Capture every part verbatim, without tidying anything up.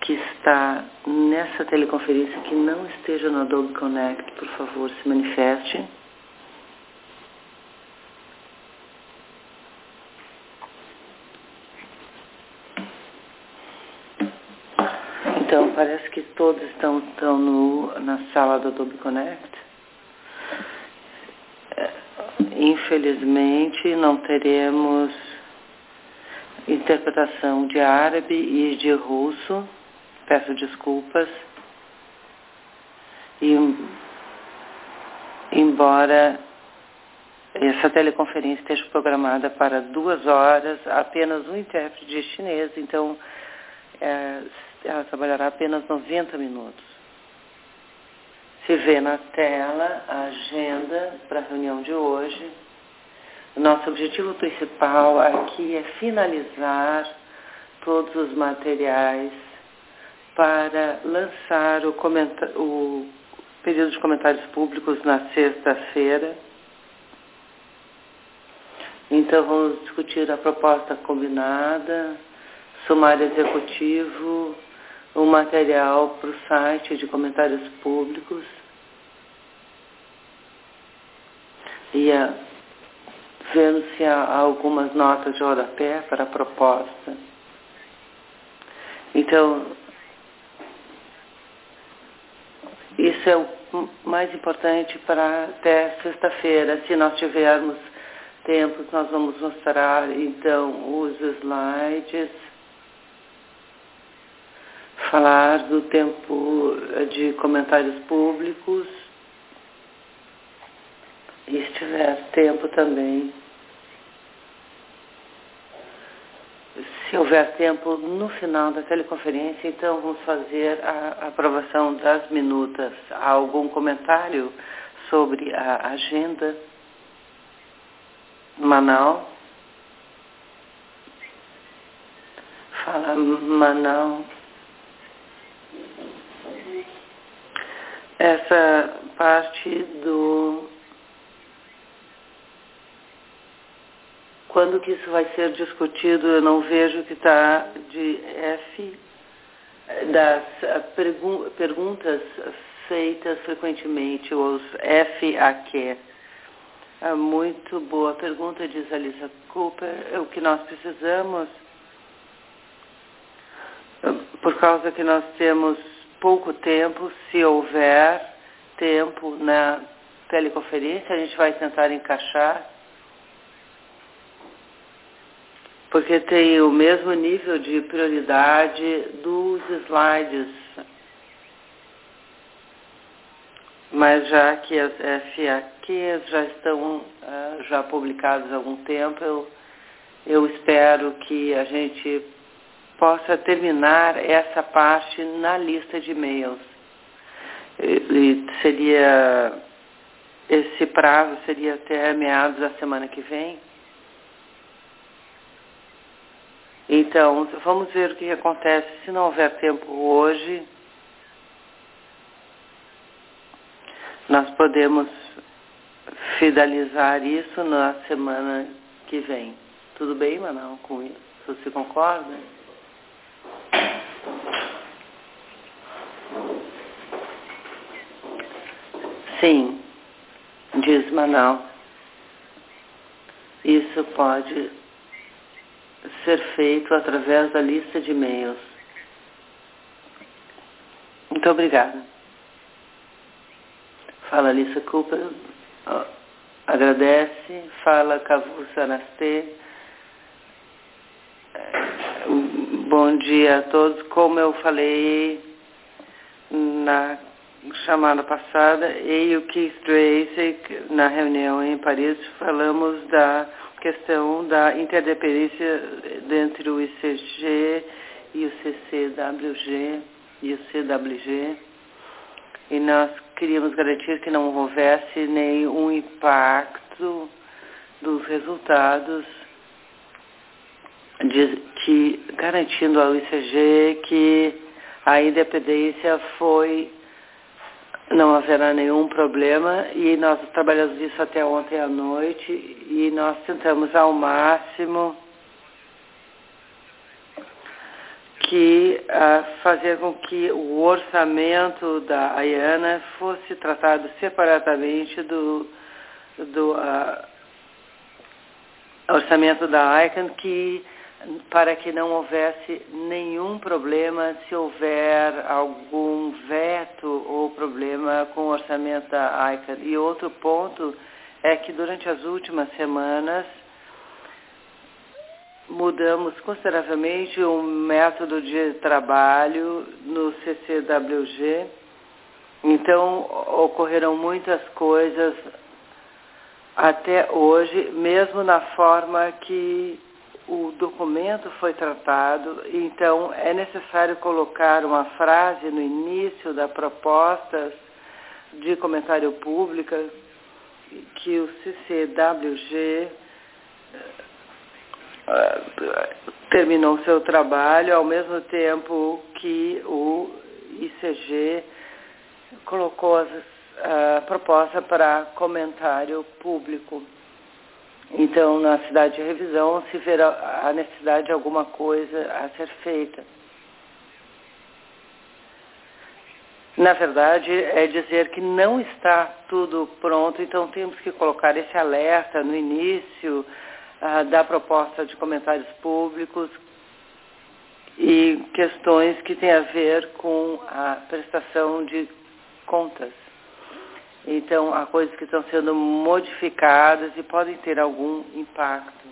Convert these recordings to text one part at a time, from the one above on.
que está nessa teleconferência que não esteja no Adobe Connect, por favor, se manifeste. Então, parece que todos estão, estão no, na sala do Adobe Connect. Infelizmente, não teremos interpretação de árabe e de russo. Peço desculpas. E, embora essa teleconferência esteja programada para duas horas, apenas um intérprete de chinês, então é, ela trabalhará apenas noventa minutos. Se vê na tela a agenda para a reunião de hoje. Nosso objetivo principal aqui é finalizar todos os materiais para lançar o, o período de comentários públicos na sexta-feira. Então vamos discutir a proposta combinada, sumário executivo, o material para o site de comentários públicos e a, vendo se há algumas notas de rodapé para a proposta. Então, isso é o mais importante para até sexta-feira. Se nós tivermos tempo, nós vamos mostrar então os slides, falar do tempo de comentários públicos e se tiver tempo também, se houver tempo no final da teleconferência, então vamos fazer a aprovação das minutas. Há algum comentário sobre a agenda? Manal? Fala, Manal. Essa parte do... Quando que isso vai ser discutido, eu não vejo que está de F, das pergun perguntas feitas frequentemente, os F A Q. É muito boa pergunta, diz a Lisa Cooper. O que nós precisamos, por causa que nós temos pouco tempo, se houver tempo na teleconferência, a gente vai tentar encaixar, porque tem o mesmo nível de prioridade dos slides. Mas já que as F A Qs já estão uh, já publicadas há algum tempo, eu, eu espero que a gente possa terminar essa parte na lista de e-mails. E, e seria, esse prazo seria até meados da semana que vem. Então, vamos ver o que acontece se não houver tempo hoje. Nós podemos finalizar isso na semana que vem. Tudo bem, Manal, com isso? Você concorda? Sim, diz Manal. Isso pode ser feito através da lista de e-mails. Muito obrigada. Fala Lisa Cooper, agradece, fala Kavu Sanastê. Bom dia a todos. Como eu falei na chamada passada, eu e o Keith Tracy, na reunião em Paris, falamos da questão da interdependência entre o I C G e o C C W G e o C W G. E nós queríamos garantir que não houvesse nenhum impacto dos resultados, de, que, garantindo ao I C G que a independência foi, não haverá nenhum problema, e nós trabalhamos isso até ontem à noite, e nós tentamos ao máximo que uh, fazer com que o orçamento da AIANA fosse tratado separadamente do, do uh, orçamento da I C A N, que, para que não houvesse nenhum problema se houver algum veto ou problema com o orçamento da I C A N. E outro ponto é que durante as últimas semanas mudamos consideravelmente o método de trabalho no C C W G. Então, ocorreram muitas coisas até hoje, mesmo na forma que o documento foi tratado. Então, é necessário colocar uma frase no início da proposta de comentário público que o C C W G terminou seu trabalho ao mesmo tempo que o I C G colocou a proposta para comentário público. Então, na cidade de revisão, se verá a necessidade de alguma coisa a ser feita. Na verdade, é dizer que não está tudo pronto, então temos que colocar esse alerta no início uh, da proposta de comentários públicos e questões que têm a ver com a prestação de contas. Então, há coisas que estão sendo modificadas e podem ter algum impacto.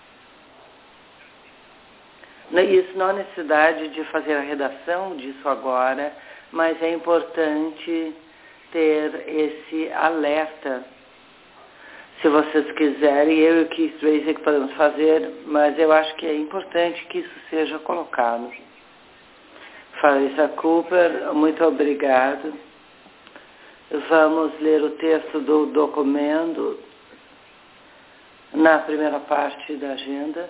Isso não há necessidade de fazer a redação disso agora, mas é importante ter esse alerta. Se vocês quiserem, eu e o Keith Tracy que podemos fazer, mas eu acho que é importante que isso seja colocado. Farisa Cooper, muito obrigado. Vamos ler o texto do documento na primeira parte da agenda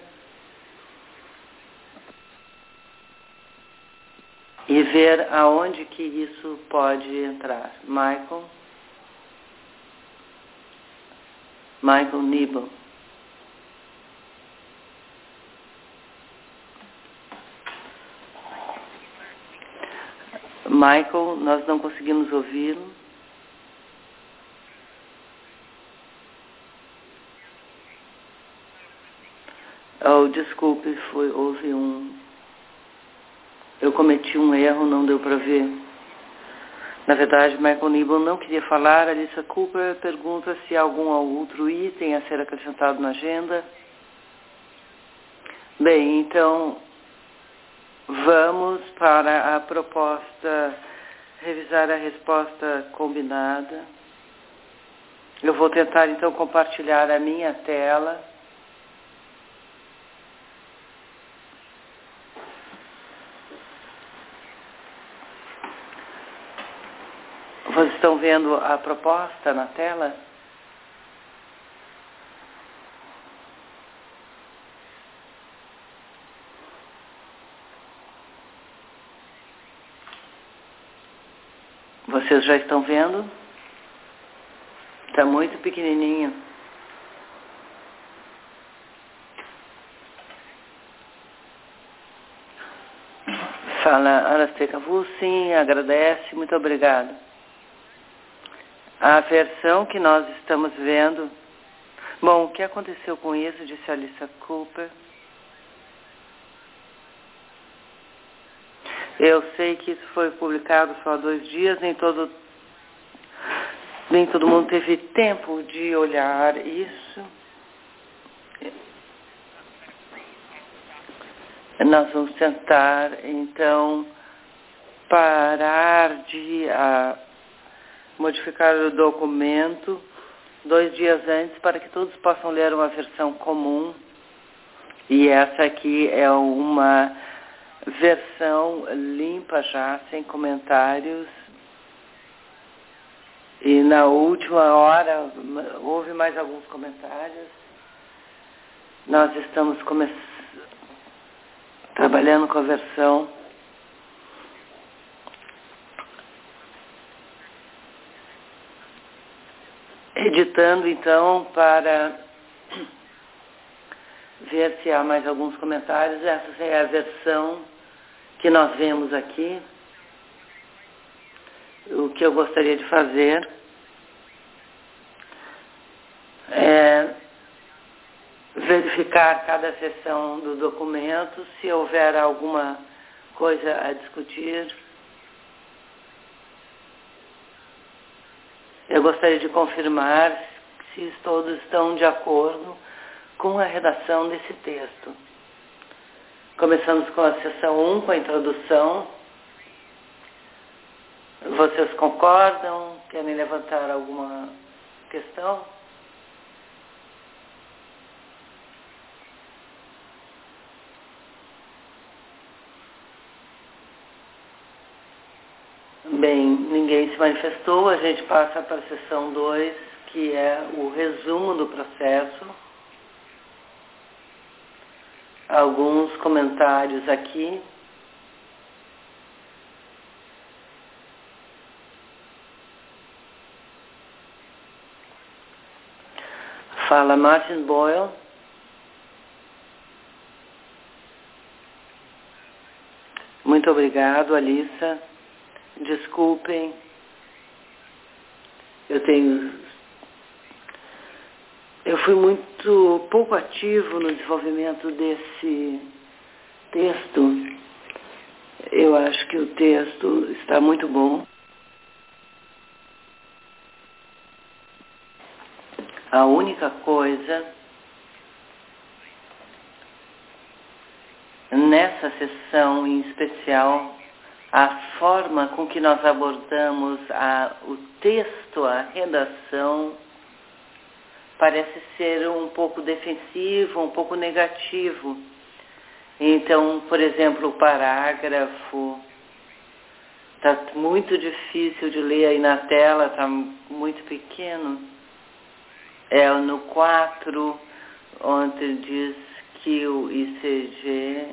e ver aonde que isso pode entrar. Michael? Michael Nibel. Michael, nós não conseguimos ouvi-lo. Oh, desculpe, foi, houve um... Eu cometi um erro, não deu para ver. Na verdade, Michael Nibel não queria falar. Alissa Cooper pergunta se há algum outro item a ser acrescentado na agenda. Bem, então, vamos para a proposta, revisar a resposta combinada. Eu vou tentar, então, compartilhar a minha tela. Vocês estão vendo a proposta na tela? Vocês já estão vendo? Está muito pequenininho. Fala Anastasia Cavu, sim, agradece, muito obrigado. A versão que nós estamos vendo... Bom, o que aconteceu com isso, disse a Alissa Cooper. Eu sei que isso foi publicado só há dois dias, nem todo, nem todo mundo teve tempo de olhar isso. Nós vamos tentar, então, parar de uh, modificar o documento dois dias antes para que todos possam ler uma versão comum. E essa aqui é uma versão limpa já, sem comentários. E na última hora houve mais alguns comentários. Nós estamos começando trabalhando com a versão editando então para ver se há mais alguns comentários. Essa é a versão que nós vemos aqui, o que eu gostaria de fazer é verificar cada seção do documento, se houver alguma coisa a discutir. Eu gostaria de confirmar se todos estão de acordo com a redação desse texto. Começamos com a seção um, com a introdução. Vocês concordam? Querem levantar alguma questão? Bem, ninguém se manifestou. A gente passa para a seção dois, que é o resumo do processo. Alguns comentários aqui. Fala Martin Boyle. Muito obrigado, Alissa. Desculpem, eu tenho... Eu fui muito pouco ativo no desenvolvimento desse texto. Eu acho que o texto está muito bom. A única coisa nessa sessão em especial, a forma com que nós abordamos a, o texto, a redação, parece ser um pouco defensivo, um pouco negativo. Então, por exemplo, o parágrafo está muito difícil de ler aí na tela, está muito pequeno. É no quatro, onde diz que o I C G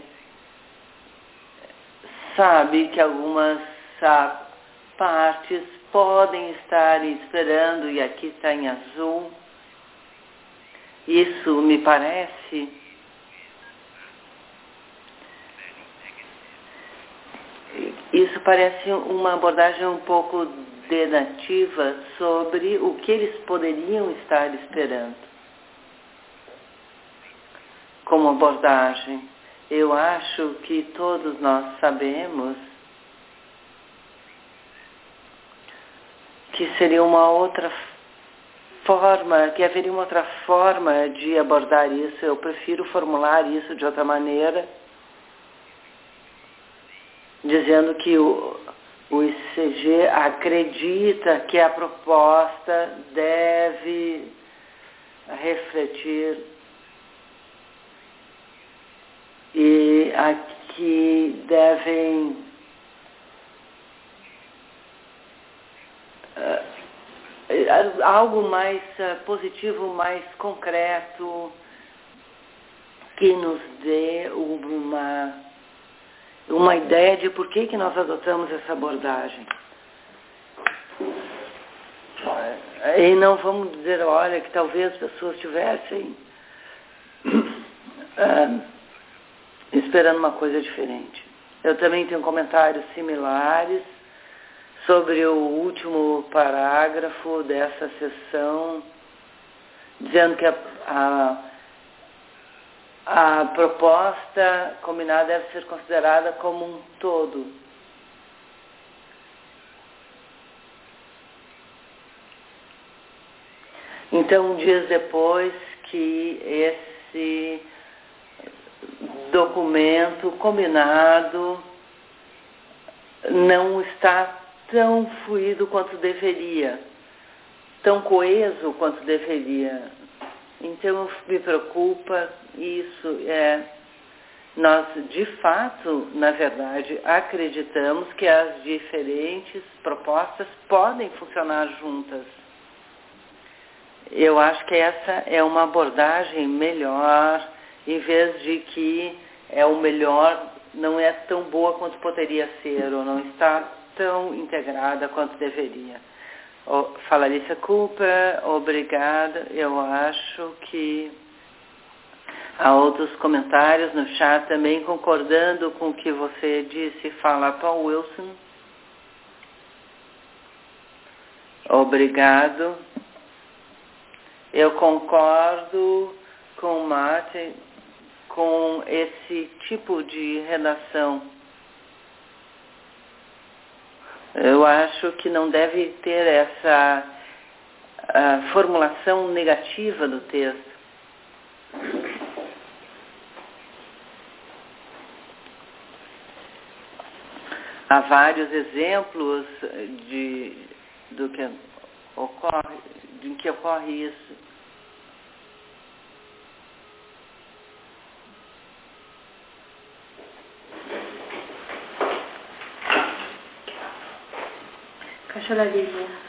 sabe que algumas sabe, partes podem estar esperando, e aqui está em azul. Isso me parece isso parece uma abordagem um pouco dedativa sobre o que eles poderiam estar esperando. Como abordagem, eu acho que todos nós sabemos que seria uma outra forma, que haveria uma outra forma de abordar isso. Eu prefiro formular isso de outra maneira, dizendo que o, o I C G acredita que a proposta deve refletir e aqui devem uh, algo mais uh, positivo, mais concreto, que nos dê uma, uma ideia de por que, que nós adotamos essa abordagem. E não vamos dizer, olha, que talvez as pessoas tivessem uh, esperando uma coisa diferente. Eu também tenho comentários similares sobre o último parágrafo dessa sessão, dizendo que a, a, a proposta combinada deve ser considerada como um todo. Então, dias depois que esse documento combinado não está tão fluido quanto deveria, tão coeso quanto deveria. Então me preocupa isso. É, nós de fato, na verdade, acreditamos que as diferentes propostas podem funcionar juntas. Eu acho que essa é uma abordagem melhor, em vez de que é o melhor, não é tão boa quanto poderia ser, ou não está tão integrada quanto deveria. Fala Alicia Cooper, obrigada. Eu acho que Há outros comentários no chat também concordando com o que você disse. Fala, Paul Wilson. Obrigado. Eu concordo com o Martin com esse tipo de redação. Eu acho que não deve ter essa uh, formulação negativa do texto. Há vários exemplos de, do que ocorre, de que ocorre isso. Caixa da Bíblia.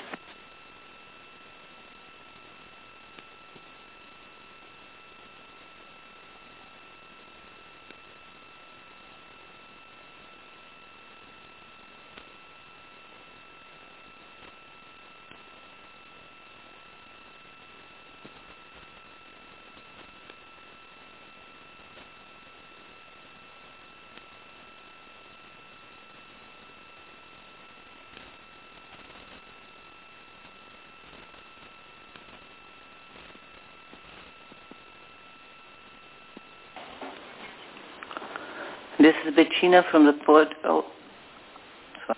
This is Bettina from the port. Oh, sorry.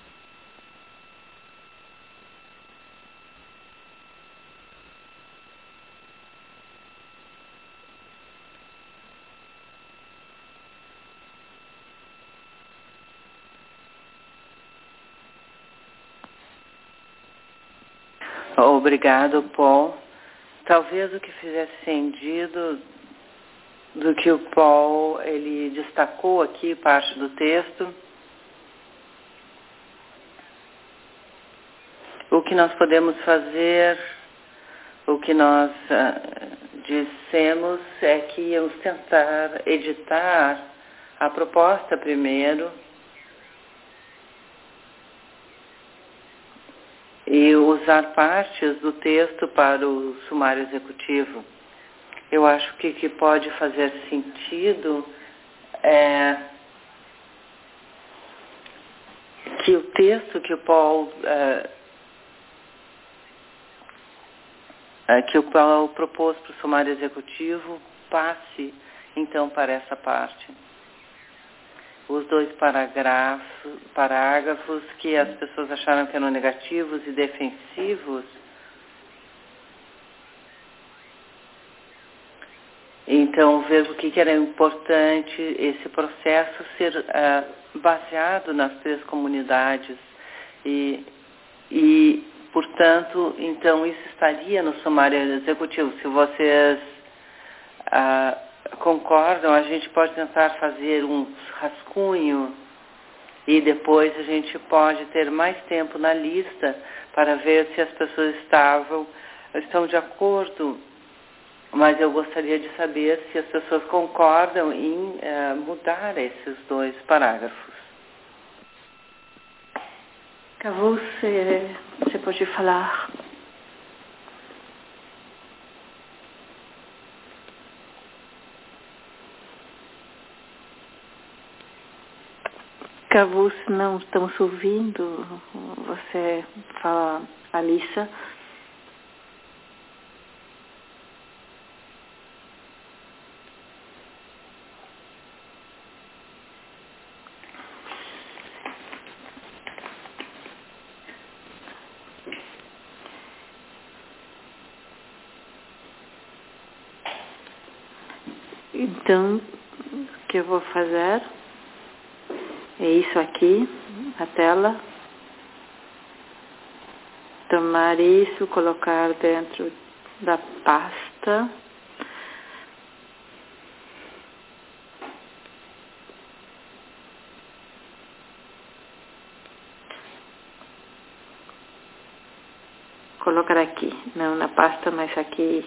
Obrigado, Paul. Talvez o que fizesse sentido do que o Paul ele destacou aqui, parte do texto, o que nós podemos fazer, o que nós uh, dissemos é que íamos tentar editar a proposta primeiro e usar partes do texto para o sumário executivo. Eu acho que o que pode fazer sentido é que o texto que o Paul, uh, uh, que o Paul propôs para o sumário executivo passe, então, para essa parte. Os dois parágrafos, parágrafos que as pessoas acharam que eram negativos e defensivos, então, ver o que era importante esse processo ser uh, baseado nas três comunidades e, e, portanto, então isso estaria no sumário executivo. Se vocês uh, concordam, a gente pode tentar fazer um rascunho e depois a gente pode ter mais tempo na lista para ver se as pessoas estavam, estão de acordo. Mas eu gostaria de saber se as pessoas concordam em uh, mudar esses dois parágrafos. Cavou, você, você pode falar. Cavou, se não estamos ouvindo, você fala, Alissa. Então, o que eu vou fazer é isso aqui, a tela. Tomar isso, colocar dentro da pasta. Colocar aqui, não na pasta, mas aqui.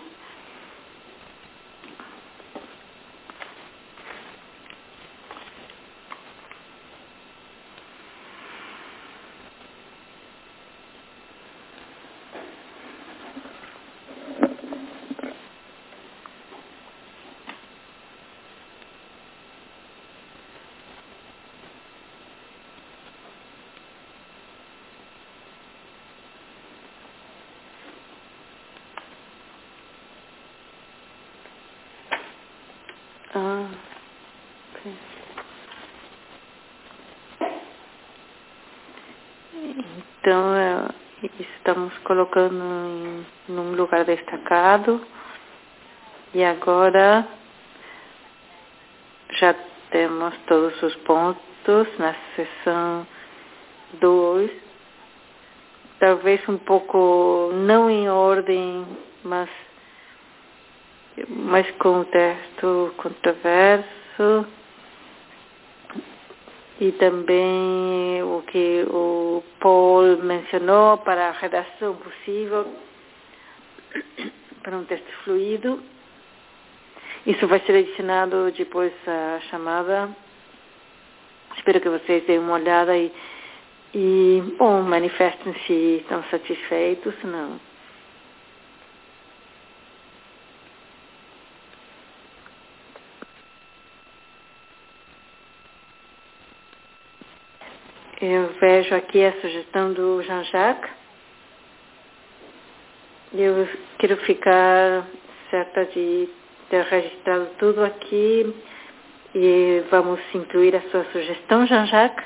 Ah, sim. Então, é, estamos colocando em num lugar destacado e agora já temos todos os pontos na seção dois, talvez um pouco não em ordem, mas, mas com o texto controverso. E também o que o Paul mencionou para a redação possível, para um texto fluido. Isso vai ser adicionado depois à chamada. Espero que vocês deem uma olhada e, e bom, manifestem se estão satisfeitos, se não. Eu vejo aqui a sugestão do Jean-Jacques. Eu quero ficar certa de ter registrado tudo aqui e vamos incluir a sua sugestão, Jean-Jacques.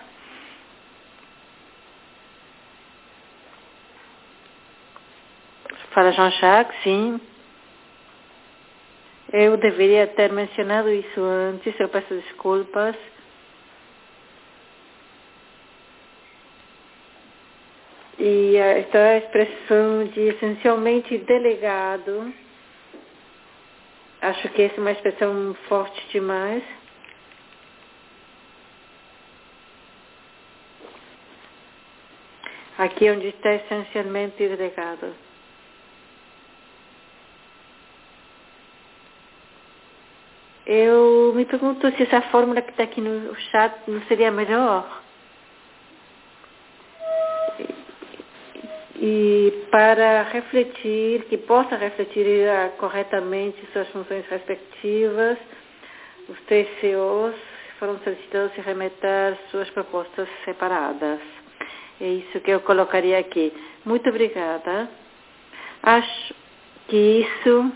Fala, Jean-Jacques, sim. Eu deveria ter mencionado isso antes, eu peço desculpas. E esta expressão de essencialmente delegado, acho que essa é uma expressão forte demais. Aqui onde está essencialmente delegado. Eu me pergunto se essa fórmula que está aqui no chat não seria melhor. E para refletir, que possa refletir uh, corretamente suas funções respectivas, os T C Os foram solicitados a remeter suas propostas separadas. É isso que eu colocaria aqui. Muito obrigada. Acho que isso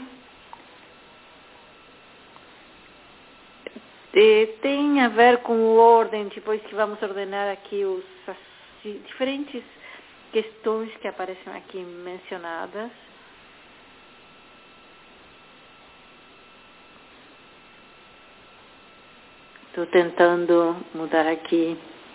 eh, tem a ver com o ordem, depois que vamos ordenar aqui os, as diferentes questões que aparecem aqui mencionadas. Estou tentando mudar aqui.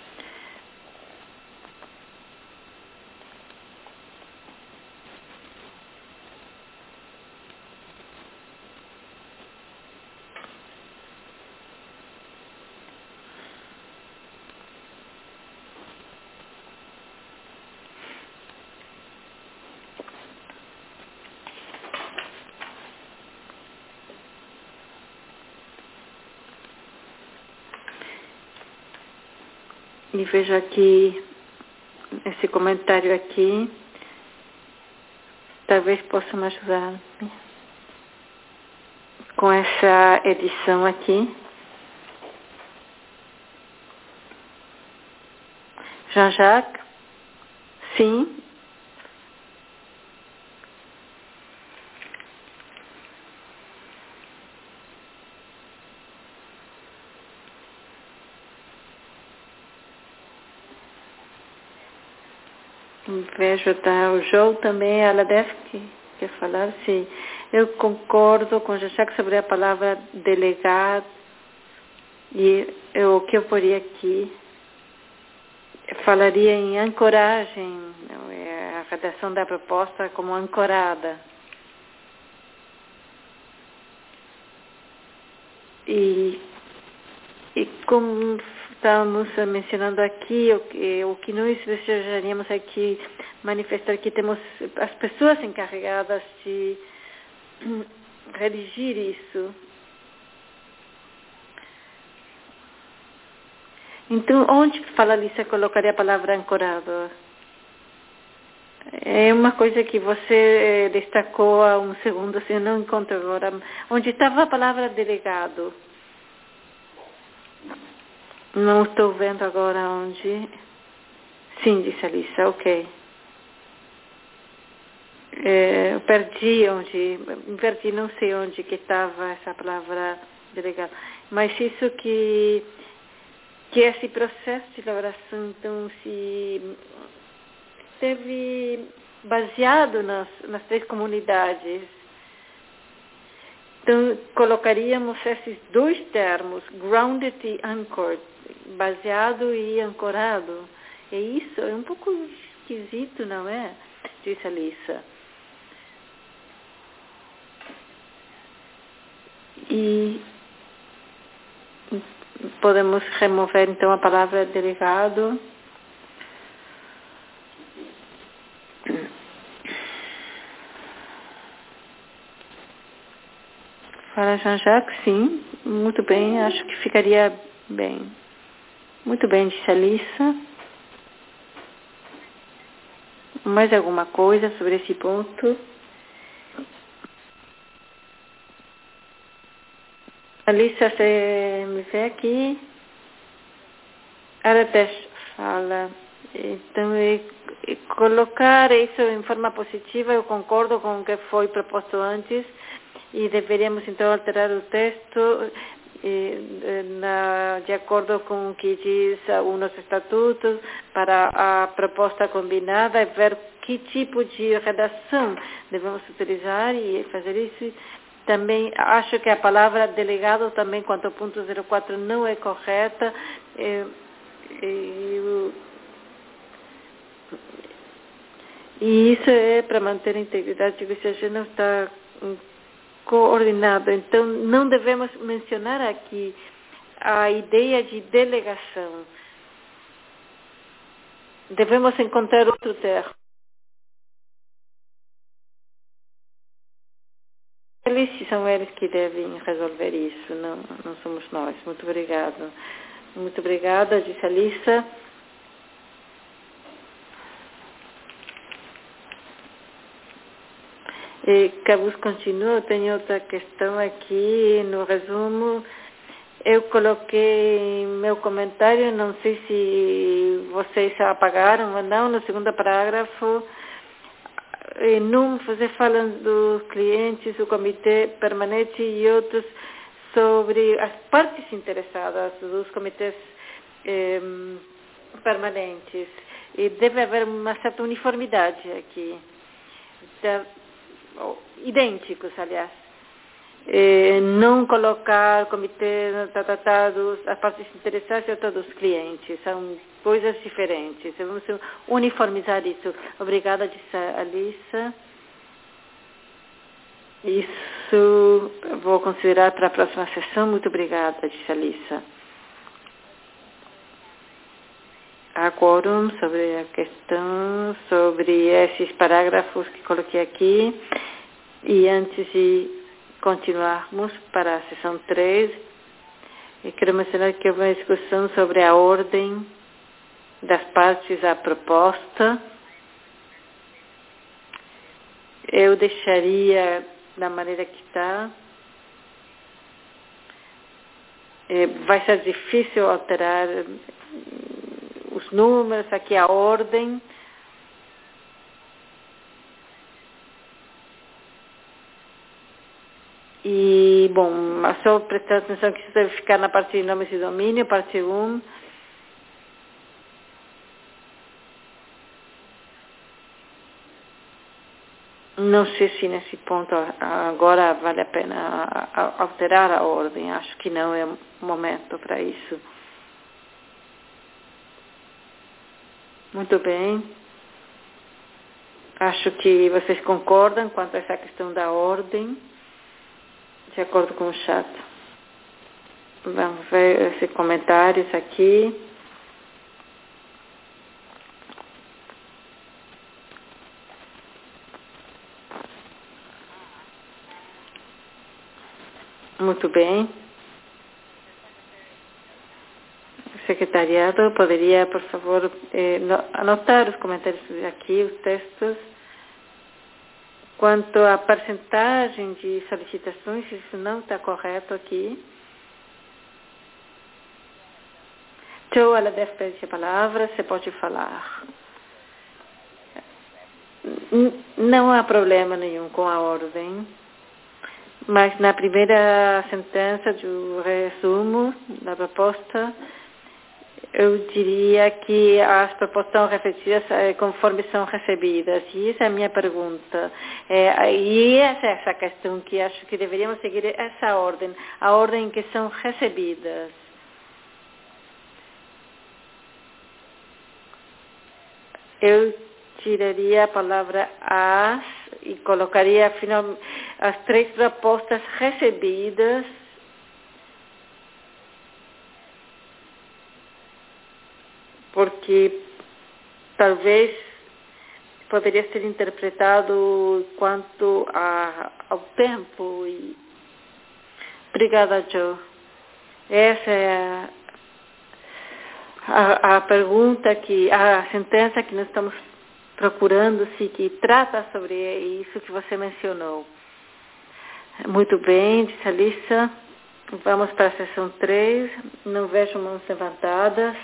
E vejo aqui, esse comentário aqui, talvez possa me ajudar com essa edição aqui. Jean-Jacques? Sim. Vejo, tá, o João também, ela deve que, quer falar, sim. Eu concordo com o Jean-Jacques sobre a palavra delegado e eu, o que eu poria aqui, falaria em ancoragem, a redação da proposta como ancorada. E, e como estamos mencionando aqui, o que, o que nós desejaríamos aqui manifestar que temos as pessoas encarregadas de redigir isso. Então, onde fala ali, você colocaria a palavra ancorado? É uma coisa que você destacou há um segundo, assim, eu não encontro agora. Onde estava a palavra delegado? Não estou vendo agora onde. Sim, disse a Alissa, ok. É, eu perdi onde, perdi, não sei onde que estava essa palavra delegado. Mas isso que, que esse processo de elaboração, então, se teve baseado nas, nas três comunidades. Então, colocaríamos esses dois termos, grounded e anchored, baseado e ancorado. E isso é um pouco esquisito, não é? Diz a Lisa. E podemos remover, então, a palavra delegado. Para Jean-Jacques, sim. Muito bem, acho que ficaria bem. Muito bem, disse a Lisa. Mais alguma coisa sobre esse ponto? A Lisa, você me vê aqui? Ela até fala. Então, é, é colocar isso em forma positiva, eu concordo com o que foi proposto antes, e deveríamos, então, alterar o texto eh, na, de acordo com o que diz o nosso estatuto, para a proposta combinada, e ver que tipo de redação devemos utilizar e fazer isso. Também acho que a palavra delegado também, quanto ao ponto zero quatro, não é correta. Eh, eh, e isso é para manter a integridade, se a gente não está coordenado. Então, não devemos mencionar aqui a ideia de delegação. Devemos encontrar outro termo. Eles são eles que devem resolver isso, não, não somos nós. Muito obrigada. Muito obrigada, disse a Lisa. E Cabus continua, tem outra questão aqui no resumo. Eu coloquei meu comentário, não sei se vocês apagaram ou não, no segundo parágrafo. Num, você fala dos clientes, o comitê permanente e outros sobre as partes interessadas dos comitês eh, permanentes. E deve haver uma certa uniformidade aqui. De, idênticos, aliás. Eh, não colocar comitê tratado as partes interessadas e todos os clientes. São coisas diferentes. Vamos uniformizar isso. Obrigada, disse a Alissa. Isso vou considerar para a próxima sessão. Muito obrigada, disse a Alissa. Há quórum sobre a questão, sobre esses parágrafos que coloquei aqui. E antes de continuarmos para a sessão três, eu quero mencionar que houve uma discussão sobre a ordem das partes à proposta. Eu deixaria da maneira que está. Vai ser difícil alterar os números, aqui a ordem. E, bom, só prestar atenção que isso deve ficar na parte de nomes e domínio, parte um. Não sei se nesse ponto agora vale a pena alterar a ordem. Acho que não é o momento para isso. Muito bem. Acho que vocês concordam quanto a essa questão da ordem, de acordo com o chat. Vamos ver esses comentários aqui. Muito bem. O secretariado poderia, por favor, eh, anotar os comentários aqui, os textos. Quanto à percentagem de solicitações, isso não está correto aqui. Então, ela deve pedir a palavra, você pode falar. Não há problema nenhum com a ordem. Mas na primeira sentença do resumo da proposta, eu diria que as propostas são refletidas conforme são recebidas. E essa é a minha pergunta. É, e essa é essa questão que acho que deveríamos seguir essa ordem, a ordem em que são recebidas. Eu tiraria a palavra as e colocaria afinal, as três propostas recebidas porque talvez poderia ser interpretado quanto a, ao tempo. E... Obrigada, Joe. Essa é a, a, a pergunta, que, a sentença que nós estamos procurando, se que trata sobre isso que você mencionou. Muito bem, disse a Alissa. Vamos para a sessão três. Não vejo mãos levantadas.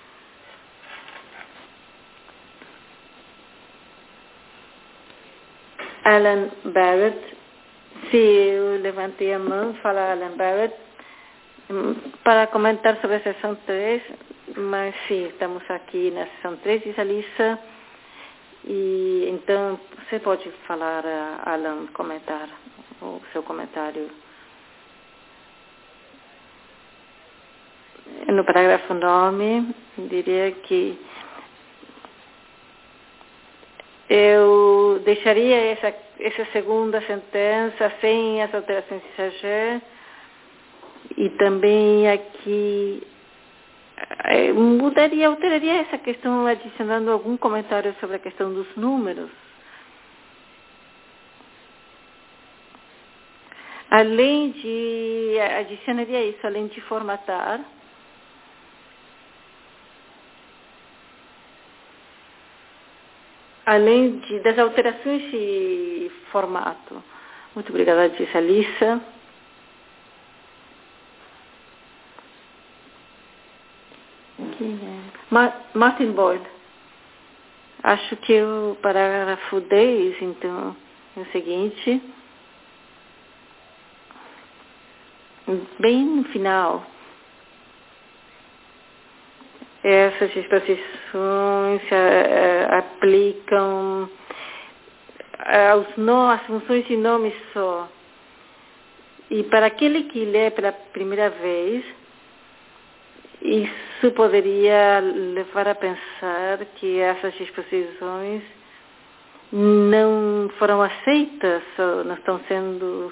Alan Barrett, se eu levantei a mão, fala Alan Barrett, para comentar sobre a sessão três, mas sim, estamos aqui na sessão três, diz a Alissa, e então você pode falar, Alan, comentar o seu comentário. No parágrafo nove, diria que eu deixaria essa, essa segunda sentença sem as alterações de Saget, e também aqui mudaria, alteraria essa questão adicionando algum comentário sobre a questão dos números. Além de, adicionaria isso, além de formatar, além de, das alterações de formato. Muito obrigada, disse a Alissa. Martin Boyd. Acho que o parágrafo dez, então, é o seguinte. Bem no final. Essas disposições uh, aplicam aos no, às funções de nome só. E para aquele que lê pela primeira vez, isso poderia levar a pensar que essas disposições não foram aceitas, ou não estão sendo...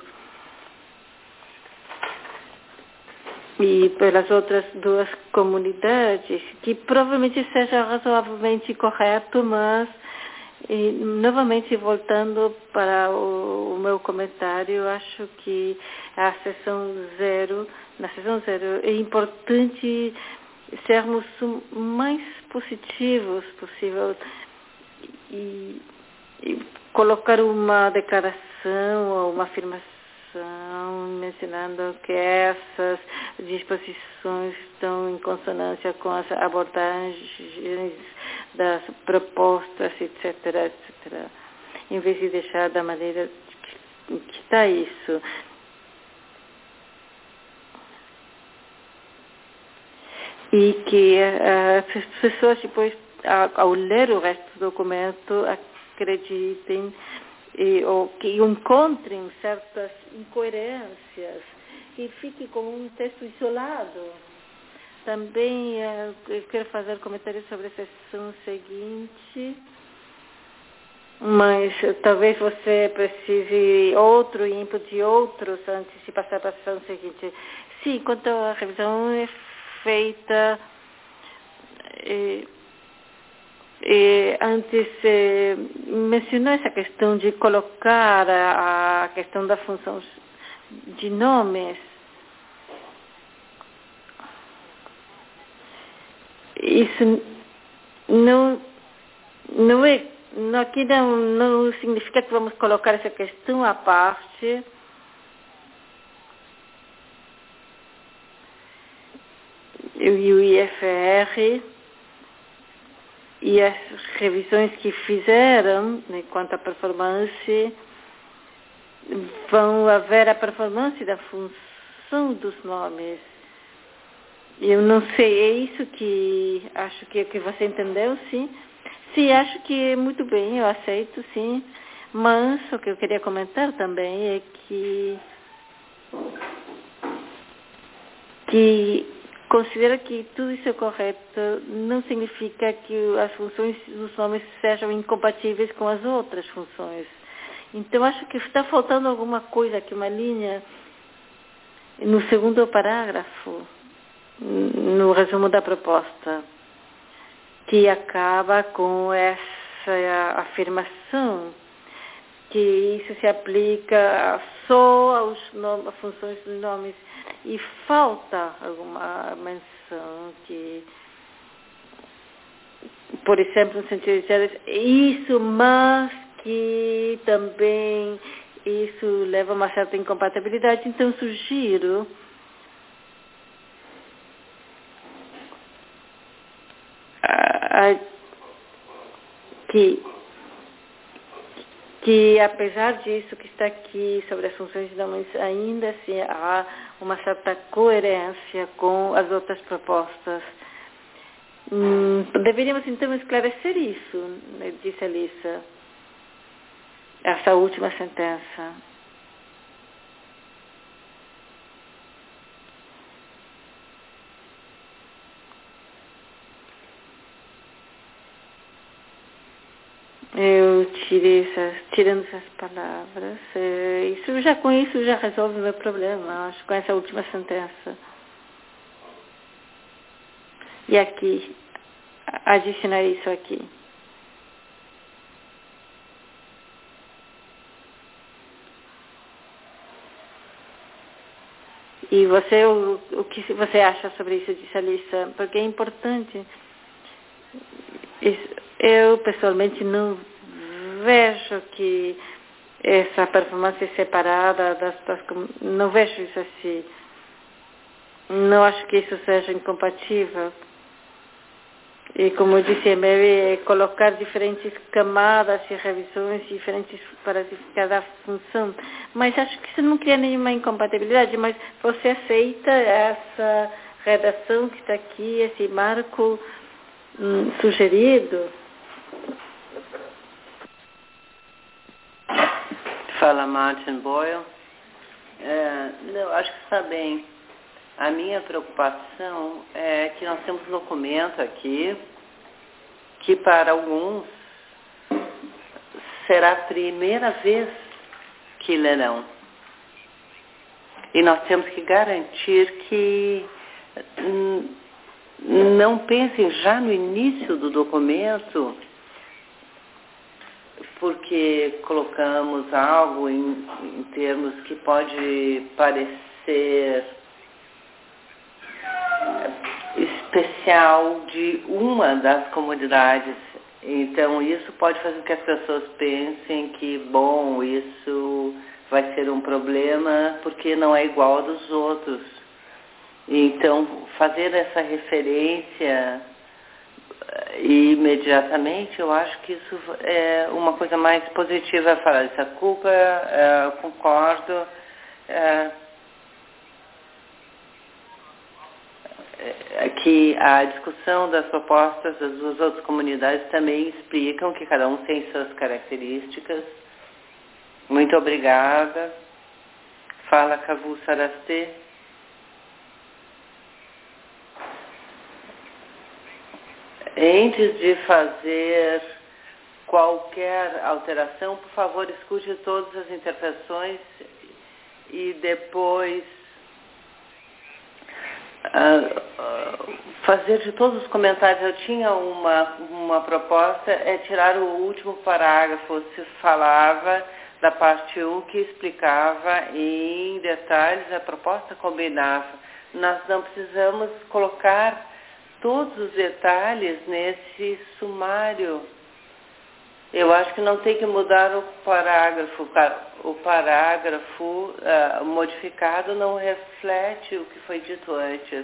e pelas outras duas comunidades, que provavelmente seja razoavelmente correto, mas, e, novamente, voltando para o, o meu comentário, acho que a sessão zero, na sessão zero, é importante sermos o mais positivos possível e, e colocar uma declaração ou uma afirmação mencionando que essas disposições estão em consonância com as abordagens das propostas, etc, etcétera, em vez de deixar da maneira que, que está isso. E que uh, as pessoas depois, ao ler o resto do documento, acreditem E, ou que encontrem certas incoerências e fique como um texto isolado. Também uh, eu quero fazer comentários sobre a sessão seguinte, mas uh, talvez você precise outro input de outros antes de passar para a sessão seguinte. Sim, quanto à revisão é feita... E, E antes eh, mencionou essa questão de colocar a, a questão da função de nomes. Isso não, não é, não, aqui não, não significa que vamos colocar essa questão à parte. E o I F R... e as revisões que fizeram, né, quanto à performance, vão haver a performance da função dos nomes. Eu não sei, é isso que acho que, que você entendeu, sim. Sim, acho que é muito bem, eu aceito, sim. Mas o que eu queria comentar também é que, que considero que tudo isso é correto, não significa que as funções dos nomes sejam incompatíveis com as outras funções. Então, acho que está faltando alguma coisa aqui, uma linha, no segundo parágrafo, no resumo da proposta, que acaba com essa afirmação que isso se aplica só aos nomes, às funções dos nomes, e falta alguma menção que, por exemplo, no sentido de dizer isso, mas que também isso leva a uma certa incompatibilidade. Então, sugiro a, que, que, apesar disso que está aqui sobre as funções de nomes, ainda assim há uma certa coerência com as outras propostas. Hum, deveríamos então esclarecer isso, disse Alissa, essa última sentença. Eu tirei essas, tirando essas palavras, é, isso já, com isso já resolve o meu problema, acho, com essa última sentença. E aqui, adicionar isso aqui. E você, o, o que você acha sobre isso, disse Alissa? Porque é importante. Isso, eu, pessoalmente, não vejo que essa performance é separada das, das... Não vejo isso assim. Não acho que isso seja incompatível. E, como eu disse, é Mary, é colocar diferentes camadas e revisões diferentes para cada função. Mas acho que isso não cria nenhuma incompatibilidade. Mas você aceita essa redação que está aqui, esse marco hum, sugerido? Fala, Martin Boyle. É, não, acho que está bem. A minha preocupação é que nós temos um documento aqui que para alguns será a primeira vez que lerão. E nós temos que garantir que não pensem já no início do documento, porque colocamos algo em, em termos que pode parecer especial de uma das comunidades. Então, isso pode fazer com que as pessoas pensem que, bom, isso vai ser um problema porque não é igual ao dos outros. Então, fazer essa referência imediatamente, eu acho que isso é uma coisa mais positiva. Falar essa culpa, é, concordo. É, que a discussão das propostas das duas outras comunidades também explicam que cada um tem suas características. Muito obrigada. Fala, Kavu Sarastê. Antes de fazer qualquer alteração, por favor, escute todas as intervenções e depois Uh, uh, fazer de todos os comentários. Eu tinha uma, uma proposta, é tirar o último parágrafo. Se falava da parte um que explicava em detalhes, a proposta combinava. Nós não precisamos colocar todos os detalhes nesse sumário. Eu acho que não tem que mudar o parágrafo. O parágrafo uh, modificado não reflete o que foi dito antes.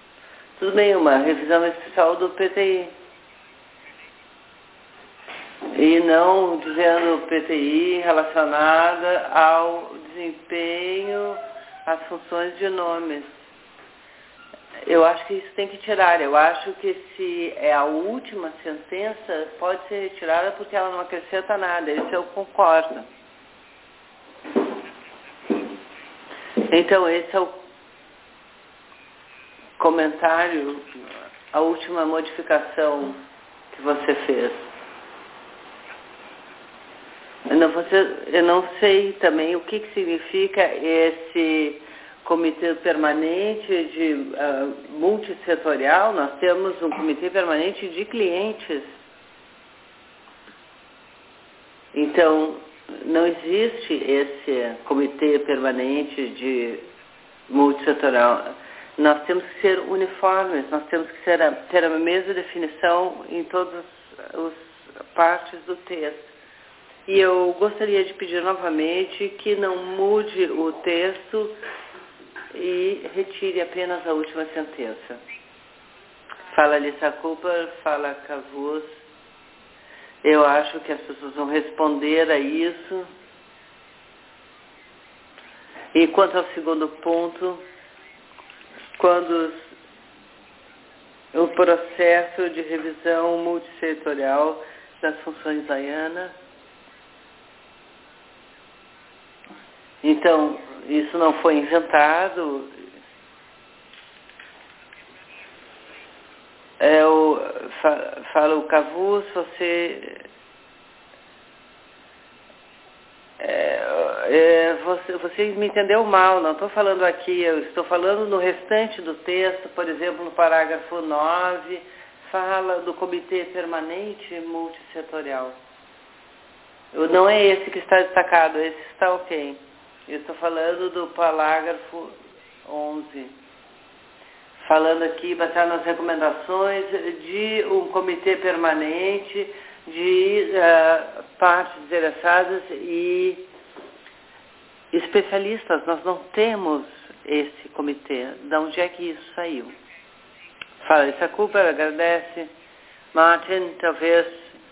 Tudo bem, uma revisão especial do P T I. e não dizendo P T I relacionada ao desempenho, às funções de nomes. Eu acho que isso tem que tirar. Eu acho que se é a última sentença, pode ser retirada porque ela não acrescenta nada. Isso eu concordo. Então, esse é o comentário, a última modificação que você fez. Eu não, você, eu não sei também o que, que significa esse comitê permanente de uh, multissetorial. Nós temos um comitê permanente de clientes. Então, não existe esse comitê permanente de multissetorial. Nós temos que ser uniformes, nós temos que ser a, ter a mesma definição em todas as partes do texto. E eu gostaria de pedir novamente que não mude o texto e retire apenas a última sentença. Fala Lisa Cooper, fala Cavus. Eu acho que as pessoas vão responder a isso. E quanto ao segundo ponto, quando o processo de revisão multissetorial das funções da ANA. Então, isso não foi inventado. Eu falo o Cavus, você, é, é, você, você me entendeu mal, não estou falando aqui, eu estou falando no restante do texto, por exemplo, no parágrafo nove, fala do comitê permanente multissetorial. Não é esse que está destacado, esse está ok. Eu estou falando do parágrafo onze. Falando aqui, baseado nas recomendações de um comitê permanente, de uh, partes interessadas e especialistas. Nós não temos esse comitê. De onde é que isso saiu? Fala, Lisa Cooper, agradece. Martin, talvez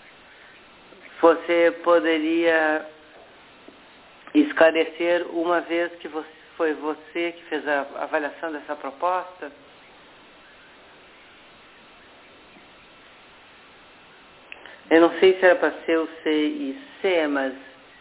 você poderia esclarecer, uma vez que você, foi você que fez a avaliação dessa proposta? Eu não sei se era para ser o C e C, mas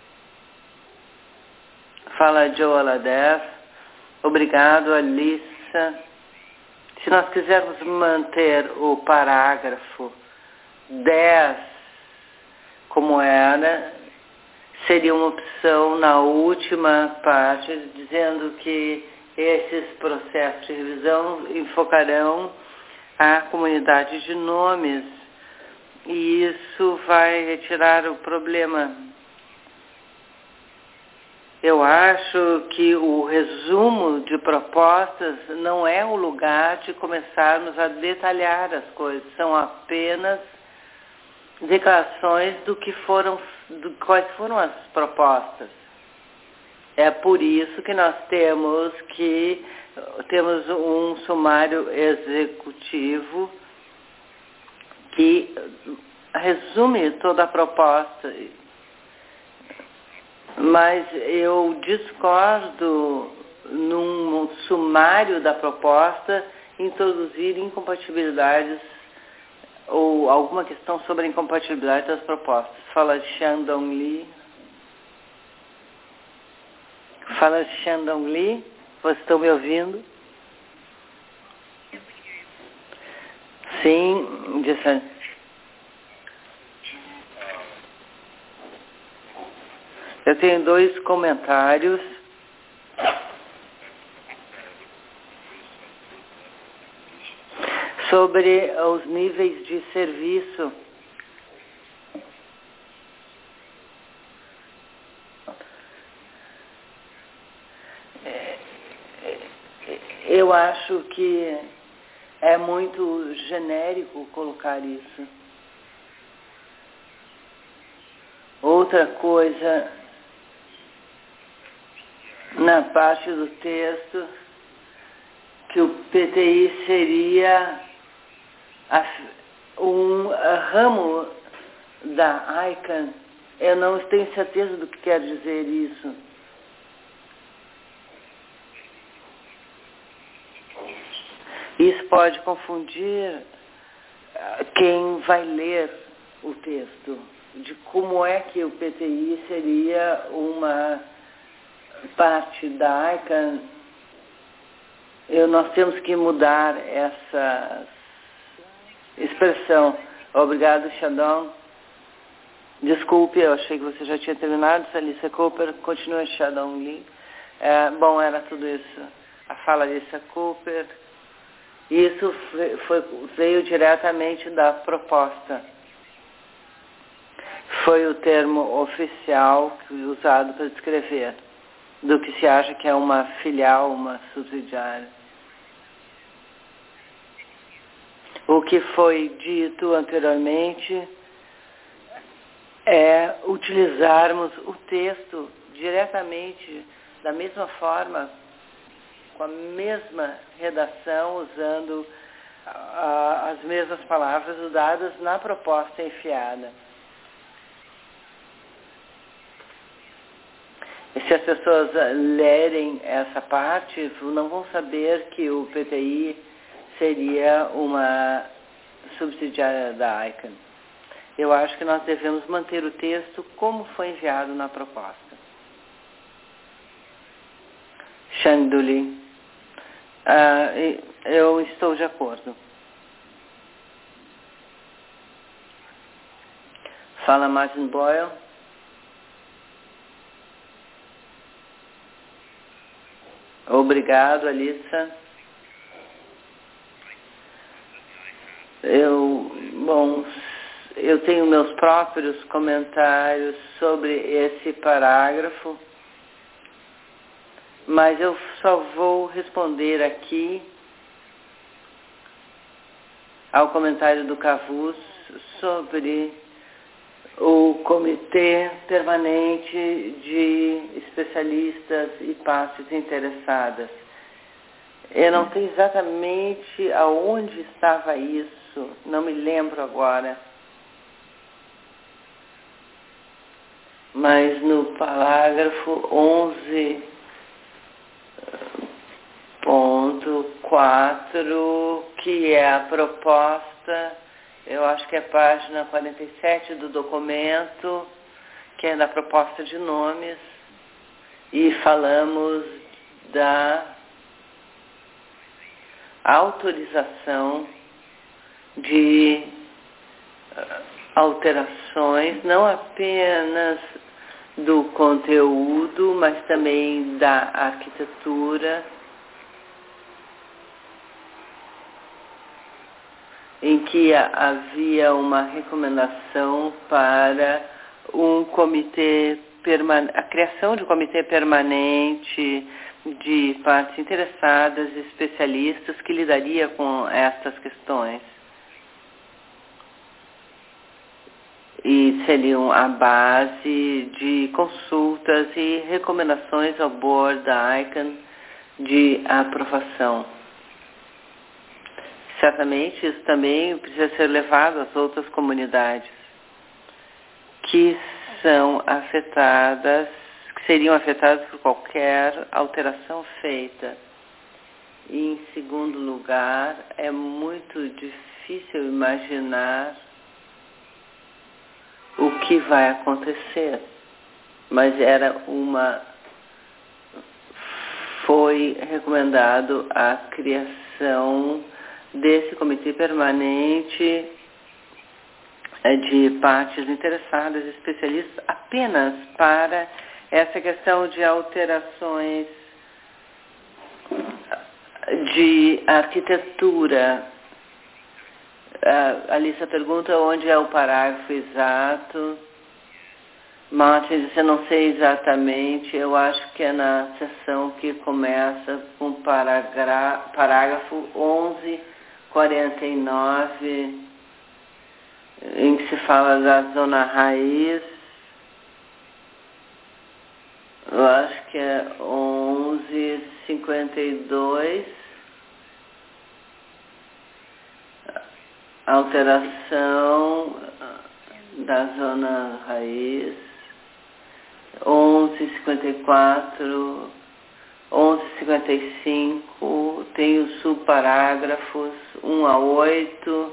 fala Joe Aladef. Obrigado, Alissa. Se nós quisermos manter o parágrafo dez como era, seria uma opção na última parte, dizendo que esses processos de revisão enfocarão a comunidade de nomes. E isso vai retirar o problema. Eu acho que o resumo de propostas não é o lugar de começarmos a detalhar as coisas. São apenas declarações do que foram, do quais foram as propostas. É por isso que nós temos que temos um sumário executivo que resume toda a proposta. Mas eu discordo, num sumário da proposta, introduzir incompatibilidades ou alguma questão sobre a incompatibilidade das propostas. Fala Shandong Li. Fala Shandong Li. Vocês estão me ouvindo? Sim, disse. Eu tenho dois comentários. Sobre os níveis de serviço. Eu acho que é muito genérico colocar isso. Outra coisa, na parte do texto, que o P T I seria um ramo da ICANN, eu não tenho certeza do que quer dizer isso. Isso pode confundir quem vai ler o texto, de como é que o P T I seria uma parte da ICANN. Eu, nós temos que mudar essa expressão. Obrigado, Shandong. Desculpe, eu achei que você já tinha terminado. Alicia Cooper, continua, Shandong Lee. É, bom, era tudo isso. A fala de Alicia Cooper. Isso foi, veio diretamente da proposta. Foi o termo oficial usado para descrever do que se acha que é uma filial, uma subsidiária. O que foi dito anteriormente é utilizarmos o texto diretamente da mesma forma, com a mesma redação, usando a, as mesmas palavras usadas na proposta enfiada. E se as pessoas lerem essa parte, não vão saber que o P T I seria uma subsidiária da ICANN. Eu acho que nós devemos manter o texto como foi enviado na proposta. Shanduli, uh, eu estou de acordo. Fala Martin Boyle. Obrigado, Alissa. Eu, bom, eu tenho meus próprios comentários sobre esse parágrafo, mas eu só vou responder aqui ao comentário do Cavus sobre o Comitê Permanente de Especialistas e Partes Interessadas. Eu não sei exatamente aonde estava isso, não me lembro agora. Mas no parágrafo onze ponto quatro, que é a proposta, eu acho que é a página quarenta e sete do documento, que é da proposta de nomes, e falamos da autorização de alterações, não apenas do conteúdo, mas também da arquitetura, em que havia uma recomendação para um comitê permanente, a criação de um comitê permanente de partes interessadas e especialistas que lidaria com estas questões. E seriam a base de consultas e recomendações ao board da ICANN de aprovação. Certamente isso também precisa ser levado às outras comunidades que são afetadas, que seriam afetadas por qualquer alteração feita. E, em segundo lugar, é muito difícil imaginar o que vai acontecer, mas era uma, foi recomendado a criação desse comitê permanente de partes interessadas, especialistas, apenas para essa questão de alterações de arquitetura. A Alissa pergunta onde é o parágrafo exato. Martin disse, eu não sei exatamente, eu acho que é na seção que começa com parágrafo, parágrafo onze, quarenta e nove, em que se fala da zona raiz. Eu acho que é onze, cinquenta e dois. Alteração da zona raiz, onze e cinquenta e quatro, onze e cinquenta e cinco, tem os subparágrafos um a oito,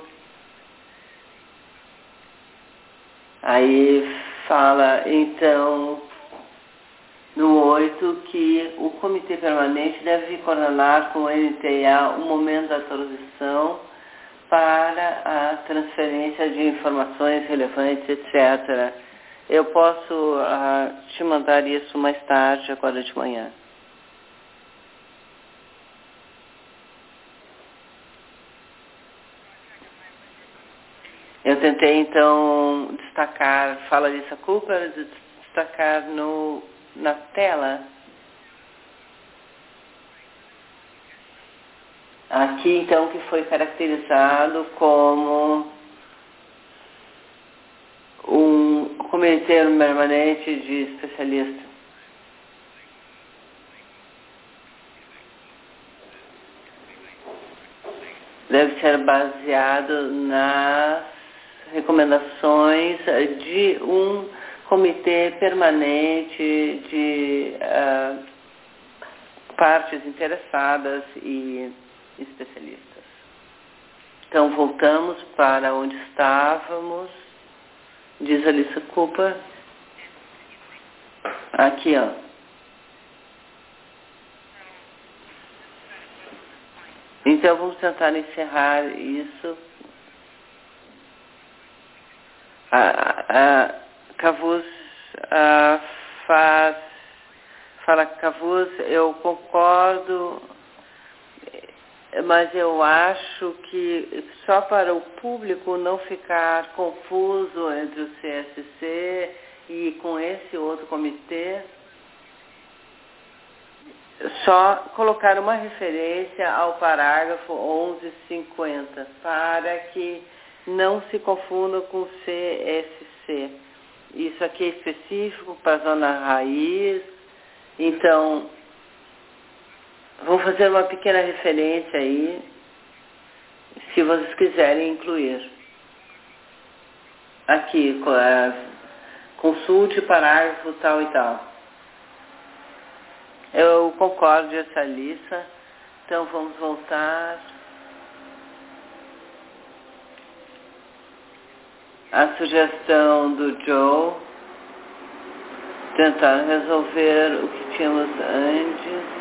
aí fala então no oito que o Comitê Permanente deve coordenar com o N T A o momento da transição para a transferência de informações relevantes, etcétera. Eu posso uh, te mandar isso mais tarde, agora de manhã. Eu tentei, então, destacar, fala Lisa Cooper, destacar no, na tela. Aqui, então, que foi caracterizado como um comitê permanente de especialistas. Deve ser baseado nas recomendações de um comitê permanente de uh, partes interessadas e especialistas. Então, voltamos para onde estávamos, diz a Lisa Cooper. Aqui, ó. Então, vamos tentar encerrar isso. A, a Cavus a, faz, fala Cavus, eu concordo, mas eu acho que só para o público não ficar confuso entre o C S C e com esse outro comitê, só colocar uma referência ao parágrafo onze cinquenta para que não se confunda com o C S C. Isso aqui é específico para a zona raiz, então vou fazer uma pequena referência aí, se vocês quiserem incluir. Aqui, consulte parágrafo tal e tal. Eu concordo com essa lista, então vamos voltar. A sugestão do Joe, tentar resolver o que tínhamos antes.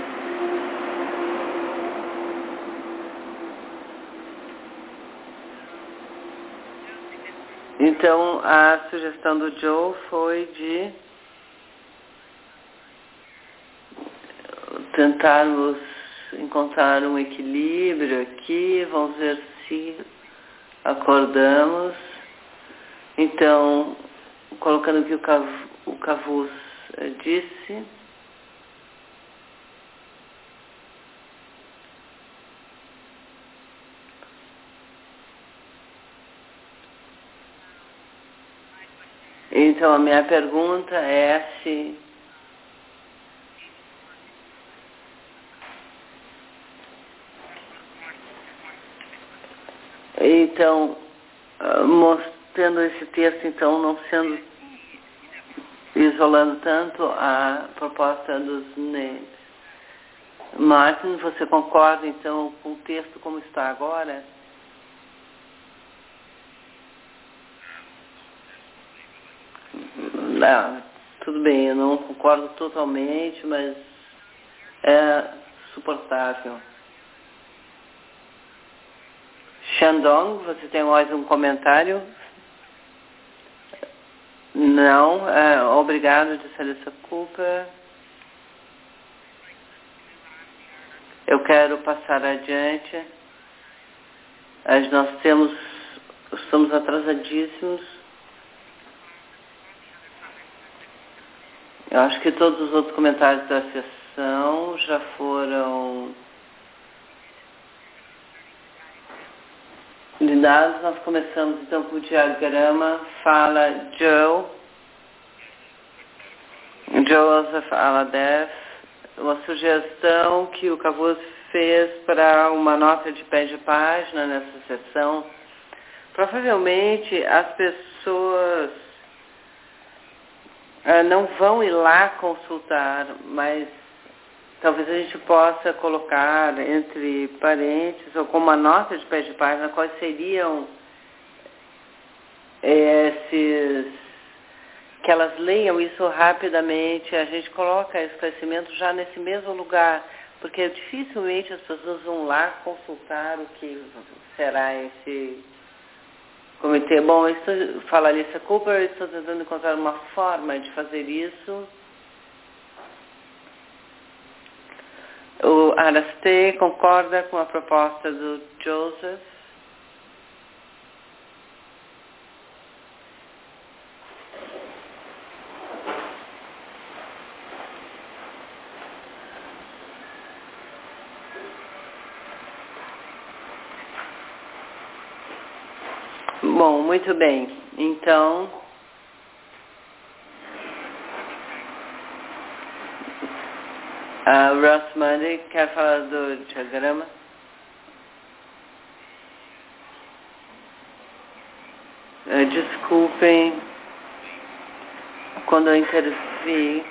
Então, a sugestão do Joe foi de tentarmos encontrar um equilíbrio aqui, vamos ver se acordamos. Então, colocando o que o, Cav, o Cavus disse, então a minha pergunta é se então mostrando tendo esse texto, então, não sendo, isolando tanto a proposta dos N E Ds. Martin, você concorda, então, com o texto como está agora? Não, tudo bem, eu não concordo totalmente, mas é suportável. Shandong, você tem mais um comentário? Não, é, obrigado, disse a Lisa Cooper. Eu quero passar adiante. As, nós temos, estamos atrasadíssimos. Eu acho que todos os outros comentários da sessão já foram lidados. Nós começamos então com o diagrama. Fala Joe, Joseph Aladef, uma sugestão que o Cavus fez para uma nota de pé de página nessa sessão. Provavelmente as pessoas uh, não vão ir lá consultar, mas talvez a gente possa colocar entre parênteses ou como uma nota de pé de página quais seriam esses, que elas leiam isso rapidamente, a gente coloca esclarecimento já nesse mesmo lugar, porque dificilmente as pessoas vão lá consultar o que será esse comitê. Bom, isso fala Alicia Cooper, eu estou tentando encontrar uma forma de fazer isso. O Araste concorda com a proposta do Joseph. Bom, muito bem. Então, a Russ Monday quer falar do diagrama? Uh, desculpem, quando eu intervi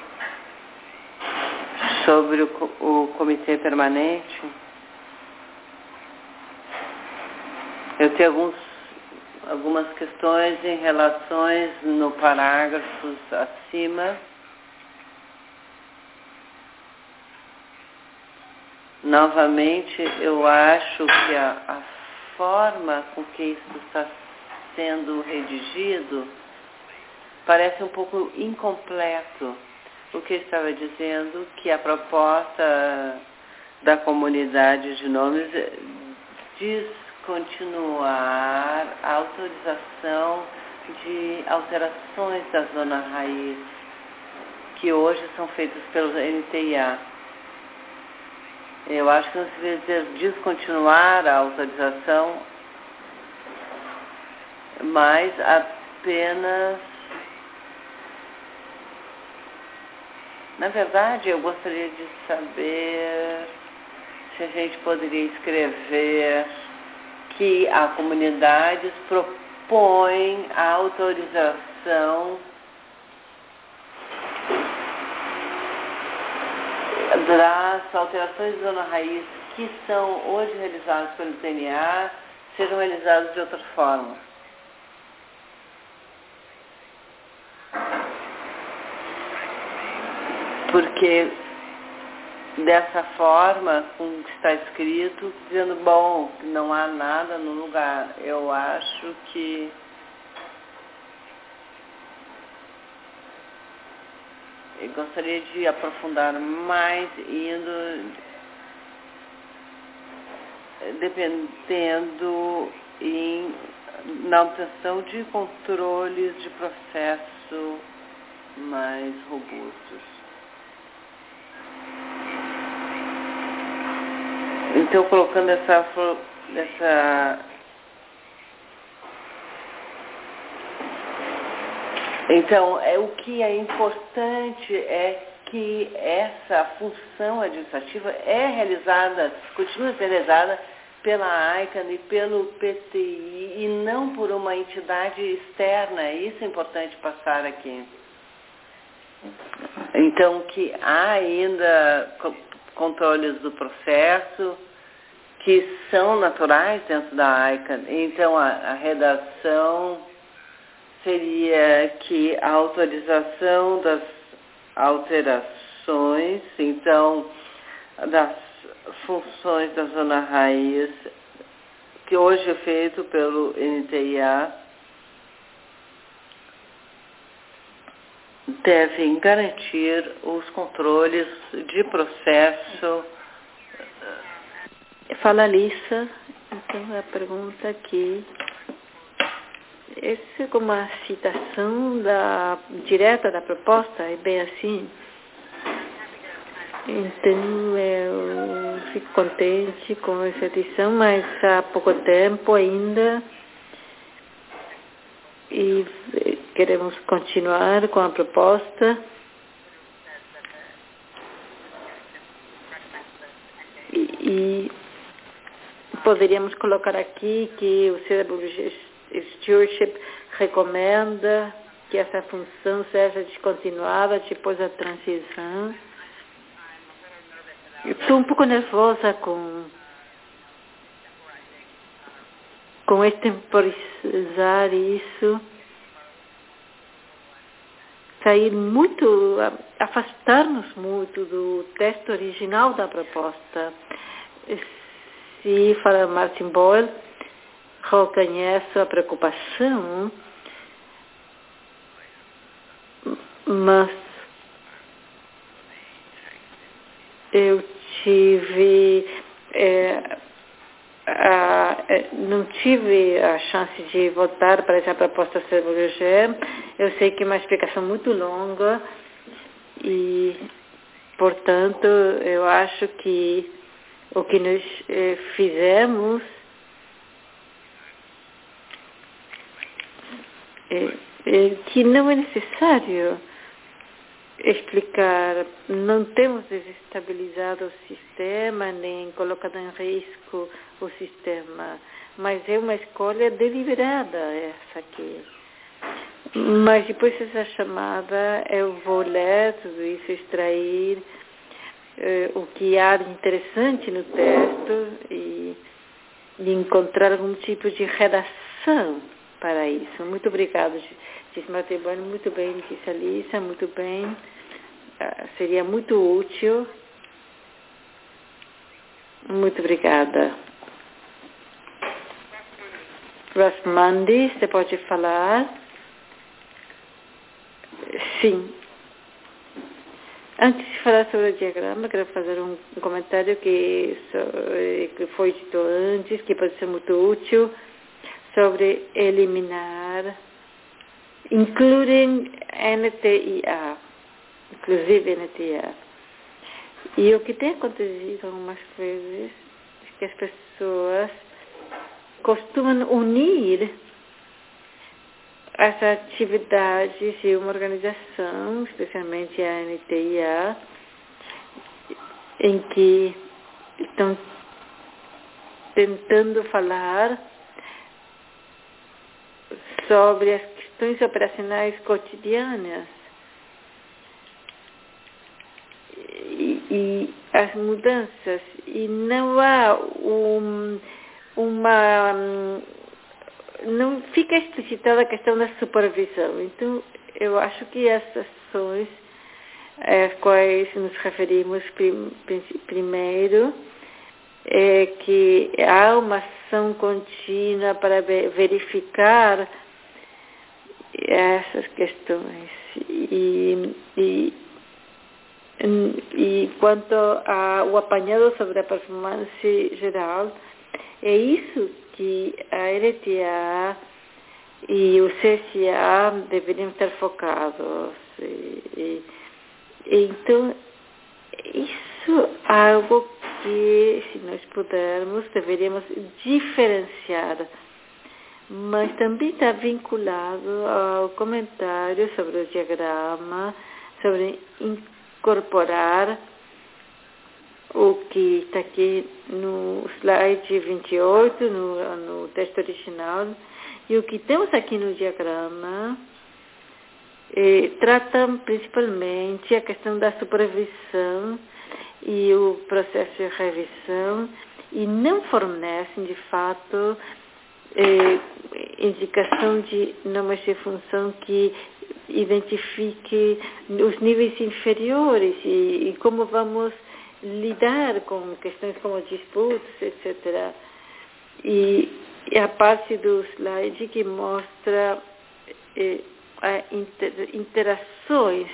sobre o, o comitê permanente, eu tenho alguns algumas questões em relações no parágrafos acima. Novamente, eu acho que a, a forma com que isso está sendo redigido parece um pouco incompleto. O que eu estava dizendo que a proposta da comunidade de nomes diz continuar a autorização de alterações da zona raiz que hoje são feitas pelo N T I A. Eu acho que não se deve dizer descontinuar a autorização, mas apenas... Na verdade, eu gostaria de saber se a gente poderia escrever que a comunidade propõe a autorização das alterações de zona raiz que são hoje realizadas pelo T N A sejam realizadas de outra forma. Porque dessa forma, como está escrito, dizendo, bom, não há nada no lugar. Eu acho que eu gostaria de aprofundar mais, indo, dependendo em, na obtenção de controles de processo mais robustos. Então, colocando essa, essa... Então, é, o que é importante é que essa função administrativa é realizada, continua sendo realizada pela ICANN e pelo P T I e não por uma entidade externa. Isso é importante passar aqui. Então, que há ainda controles do processo que são naturais dentro da ICANN. Então, a, a redação seria que a autorização das alterações, então, das funções da zona raiz, que hoje é feito pelo N T I A, devem garantir os controles de processo. Fala Alissa, então a pergunta aqui, essa é como uma citação da, direta da proposta, é bem assim? Então eu fico contente com essa edição, mas há pouco tempo ainda e queremos continuar com a proposta. E, e poderíamos colocar aqui que o C W Stewardship recomenda que essa função seja descontinuada depois da transição. Eu estou um pouco nervosa com, com extemporizar isso, sair muito, afastar-nos muito do texto original da proposta. Se para Martin Boyle, reconheço a preocupação, mas eu tive, é, a, não tive a chance de voltar para essa proposta Servo-Leger. Eu sei que é uma explicação muito longa e, portanto, eu acho que o que nós eh, fizemos é, é que não é necessário explicar, não temos desestabilizado o sistema, nem colocado em risco o sistema, mas é uma escolha deliberada essa aqui. Mas depois dessa chamada eu vou ler tudo isso, extrair eh, o que há de interessante no texto e, e encontrar algum tipo de redação para isso. Muito obrigada, disse Martin Boyle, muito bem, disse Alissa, muito bem. Uh, seria muito útil. Muito obrigada. Rosmandi, você pode falar? Sim. Antes de falar sobre o diagrama, quero fazer um, um comentário que, so, que foi dito antes, que pode ser muito útil, sobre eliminar, including N T I A, inclusive N T I A. E o que tem acontecido algumas vezes é que as pessoas costumam unir as atividades de uma organização, especialmente a N T I A, em que estão tentando falar sobre as questões operacionais cotidianas e, e as mudanças, e não há um, uma... não fica explicitada a questão da supervisão. Então, eu acho que as ações às quais nos referimos prim, primeiro é que há uma ação contínua para verificar essas questões. E, e, e quanto ao apanhado sobre a performance geral, é isso que a L T A e o C S A deveriam estar focados. E, e, então, isso é algo que, se nós pudermos, deveríamos diferenciar, mas também está vinculado ao comentário sobre o diagrama, sobre incorporar o que está aqui no slide vinte e oito, no, no texto original, e o que temos aqui no diagrama eh, tratam principalmente a questão da supervisão e o processo de revisão, e não fornecem, de fato, eh, indicação de nomes de função que identifique os níveis inferiores e, e como vamos lidar com questões como disputas, etcétera. E, e a parte do slide que mostra eh, a inter, interações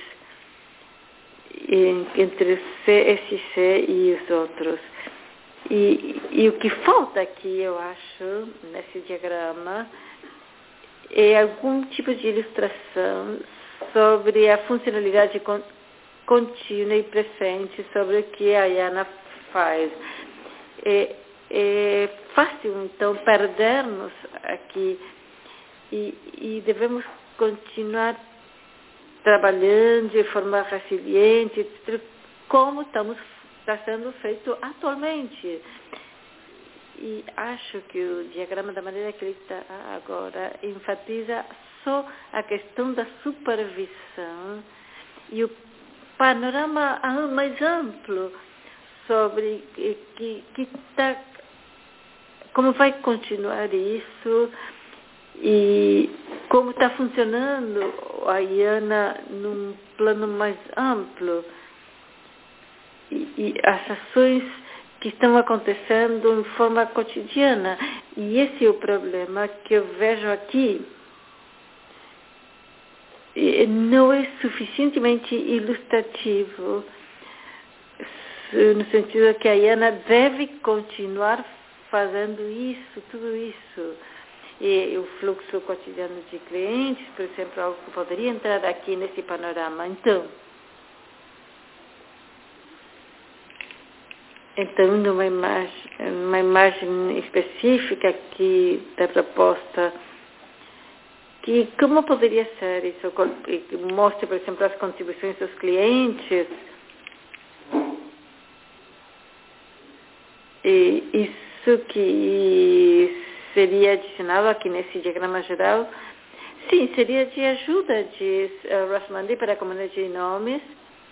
entre o C S C e os outros. E, e o que falta aqui, eu acho, nesse diagrama, é algum tipo de ilustração sobre a funcionalidade con, contínua e presente sobre o que a Iana faz. É, é fácil, então, perdermos aqui e, e devemos continuar trabalhando de forma resiliente, como estamos, está sendo feito atualmente. E acho que o diagrama, da maneira que ele está agora, enfatiza só a questão da supervisão e o panorama mais amplo sobre que, que tá, como vai continuar isso e como está funcionando a IANA num plano mais amplo e, e as ações que estão acontecendo em forma cotidiana. E esse é o problema que eu vejo aqui. E não é suficientemente ilustrativo, no sentido que a IANA deve continuar fazendo isso, tudo isso. E o fluxo cotidiano de clientes, por exemplo, algo que poderia entrar aqui nesse panorama. Então, então numa imagem, uma imagem específica aqui da proposta, que como poderia ser isso, que mostre, por exemplo, as contribuições dos clientes, e isso que seria adicionado aqui nesse diagrama geral, sim, seria de ajuda, diz uh, Rosmandi, para a comunidade de nomes,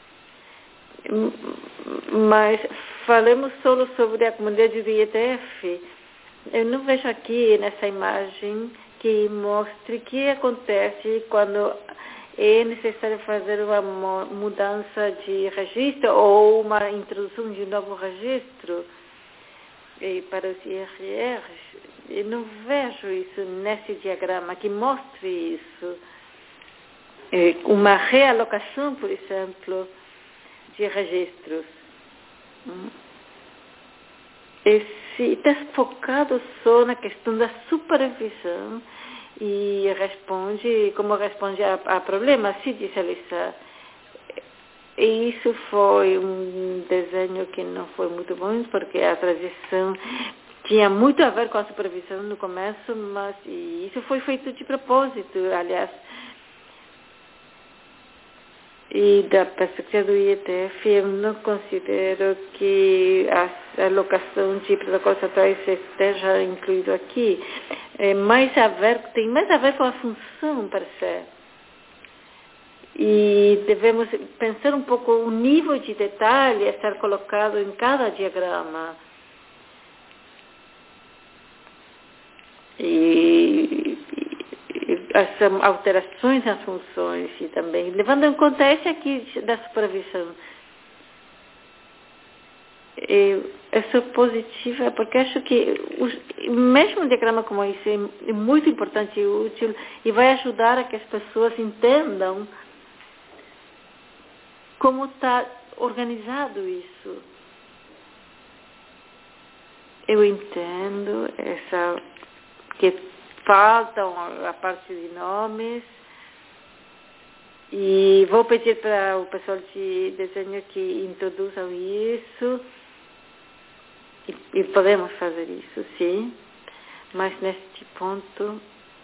mas falamos só sobre a comunidade do I E T F. Eu não vejo aqui nessa imagem que mostre o que acontece quando é necessário fazer uma mudança de registro ou uma introdução de um novo registro e para os I R Rs. Eu não vejo isso nesse diagrama que mostre isso. Uma realocação, por exemplo, de registros. Esse está focado só na questão da supervisão e responde, como responde a, a problemas, se diz Elisa. E isso foi um desenho que não foi muito bom, porque a transição tinha muito a ver com a supervisão no começo, mas isso foi feito de propósito, aliás. E da perspectiva do I E T F, eu não considero que a alocação de protocolos atuais esteja incluído aqui. É mais a ver, tem mais a ver com a função, per se. E devemos pensar um pouco o nível de detalhe a estar colocado em cada diagrama. E, e as alterações nas funções e também, levando em conta esse aqui da supervisão. E, eu sou positiva porque acho que os, mesmo um diagrama como esse é muito importante e útil e vai ajudar a que as pessoas entendam como está organizado isso. Eu entendo essa, que faltam a parte de nomes e vou pedir para o pessoal de desenho que introduzam isso e, e podemos fazer isso, sim, mas neste ponto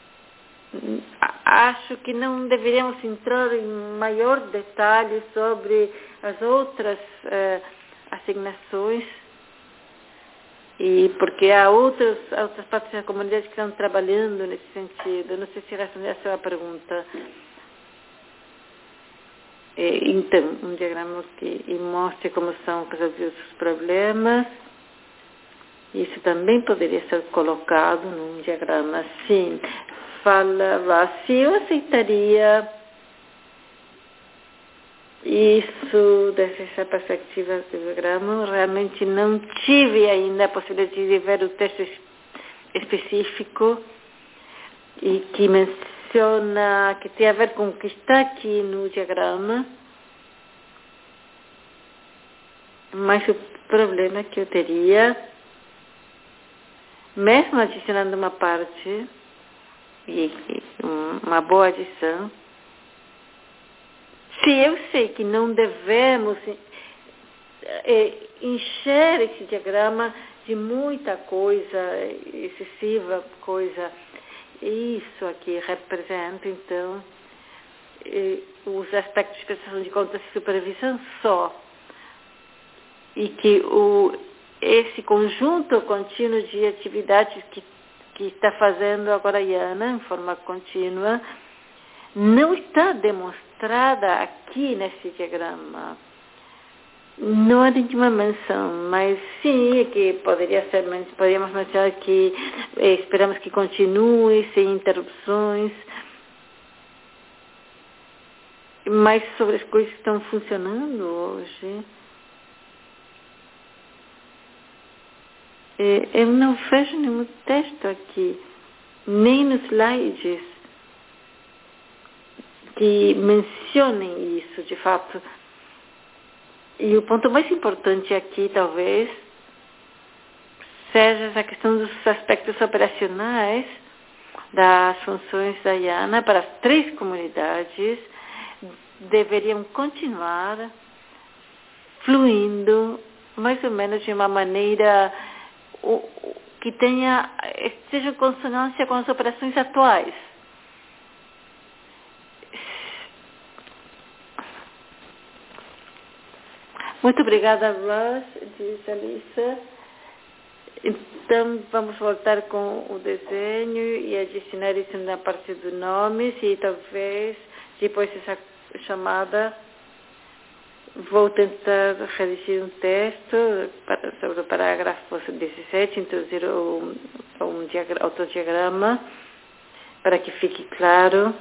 acho que não deveríamos entrar em maior detalhe sobre as outras uh, assignações, e porque há outros, outras partes da comunidade que estão trabalhando nesse sentido. Não sei se responder a sua pergunta. E, então, um diagrama que mostre como são resolvidos os problemas. Isso também poderia ser colocado num diagrama assim. Falava, se eu aceitaria isso dessa perspectiva do diagrama, realmente não tive ainda a possibilidade de ver o texto específico e que menciona, que tem a ver com o que está aqui no diagrama, mas o problema que eu teria, mesmo adicionando uma parte, e uma boa adição, se eu sei que não devemos é, encher esse diagrama de muita coisa, excessiva coisa, isso aqui representa, então, é, os aspectos de prestação de contas e supervisão só, e que o, esse conjunto contínuo de atividades que que está fazendo agora a IANA, em forma contínua, não está demonstrada aqui nesse diagrama. Não há nenhuma menção, mas sim que poderia ser, poderíamos mencionar que eh, esperamos que continue sem interrupções, mas sobre as coisas que estão funcionando hoje, eh, eu não vejo nenhum texto aqui, nem nos slides, que mencionem isso de fato. E o ponto mais importante aqui, talvez, seja essa questão dos aspectos operacionais das funções da I A N A para as três comunidades deveriam continuar fluindo mais ou menos de uma maneira que tenha, esteja em consonância com as operações atuais. Muito obrigada, Russ, diz Alissa. Então, vamos voltar com o desenho e adicionar isso na parte dos nomes e talvez, depois dessa chamada, vou tentar redigir um texto para, sobre o parágrafo dezessete, introduzir um, um diagrama, autodiagrama, para que fique claro.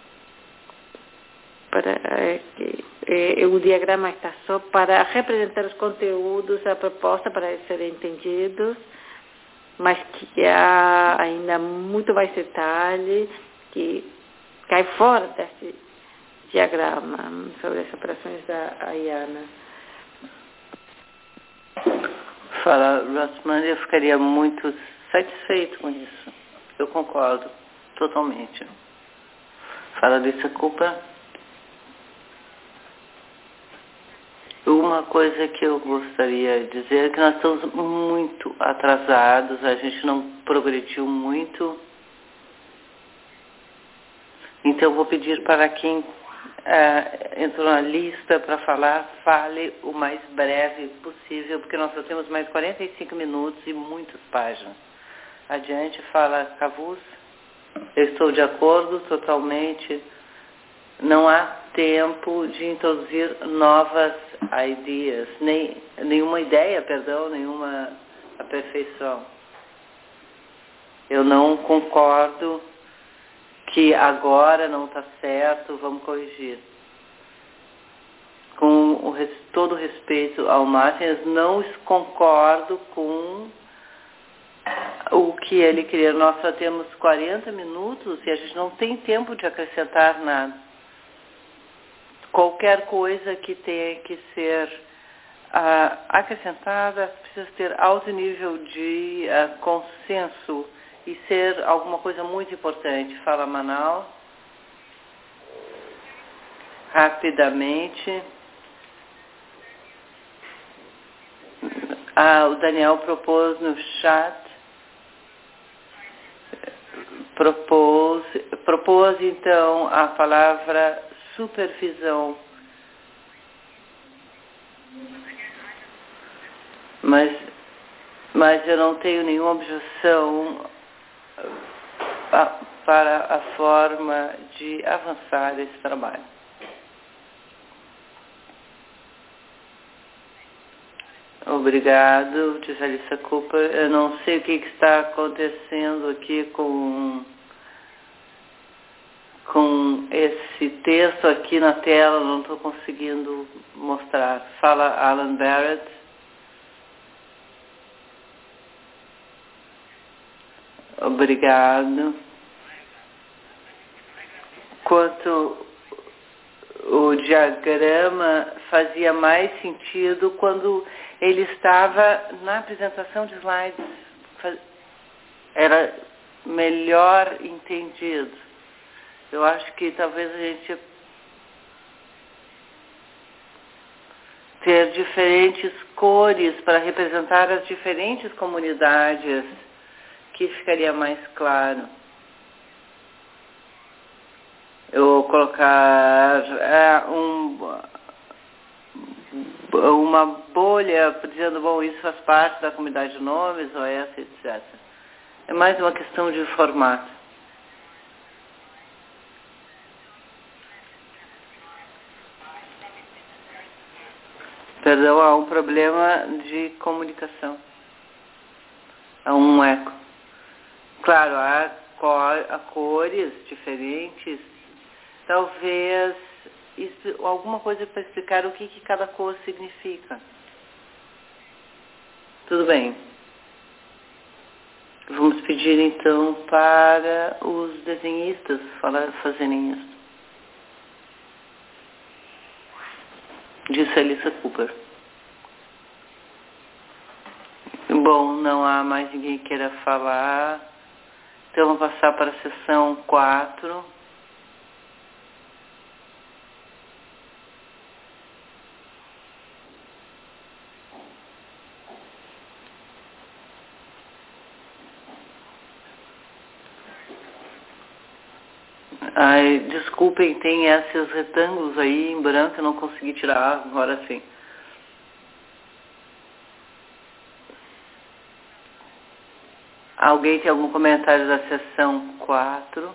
Para, é, que, é, o diagrama está só para representar os conteúdos da proposta, para eles serem entendidos, mas que há ainda muito mais detalhe que cai fora desse diagrama sobre as operações da I A N A. Fala, Rossman, eu ficaria muito satisfeito com isso. Eu concordo totalmente. Fala dessa culpa. Uma coisa que eu gostaria de dizer é que nós estamos muito atrasados, a gente não progrediu muito. Então, eu vou pedir para quem uh, entrou na lista para falar, fale o mais breve possível, porque nós só temos mais quarenta e cinco minutos e muitas páginas. Adiante, fala Cavus. Eu estou de acordo totalmente. Não há tempo de introduzir novas ideias, nem, nenhuma ideia, perdão, nenhuma aperfeição. Eu não concordo que agora não está certo, vamos corrigir. Com o, todo o respeito ao Martin, não concordo com o que ele queria. Nós só temos quarenta minutos e a gente não tem tempo de acrescentar nada. Qualquer coisa que tenha que ser uh, acrescentada precisa ter alto nível de uh, consenso e ser alguma coisa muito importante. Fala, Manaus. Rapidamente. Ah, o Daniel propôs no chat, propôs, propôs então a palavra supervisão, mas, mas eu não tenho nenhuma objeção a, para a forma de avançar esse trabalho. Obrigado, diz Alissa Cooper. Eu não sei o que, que está acontecendo aqui com... com esse texto aqui na tela, não estou conseguindo mostrar. Fala Alan Barrett. Obrigado. Quanto o diagrama fazia mais sentido quando ele estava na apresentação de slides. Era melhor entendido. Eu acho que talvez a gente ter diferentes cores para representar as diferentes comunidades, que ficaria mais claro. Eu vou colocar é, um, uma bolha dizendo, bom, isso faz parte da comunidade de nomes, ou essa, etcétera. É mais uma questão de formato. Perdão, há um problema de comunicação. Há um eco. Claro, há, cor, há cores diferentes. Talvez isso, alguma coisa para explicar o que, que cada cor significa. Tudo bem. Vamos pedir então para os desenhistas falar, fazerem isso. Disse a Alissa Cooper. Bom, não há mais ninguém que queira falar. Então vamos passar para a sessão quatro. Ai, desculpem, tem esses retângulos aí em branco, eu não consegui tirar, agora sim. Alguém tem algum comentário da sessão quatro?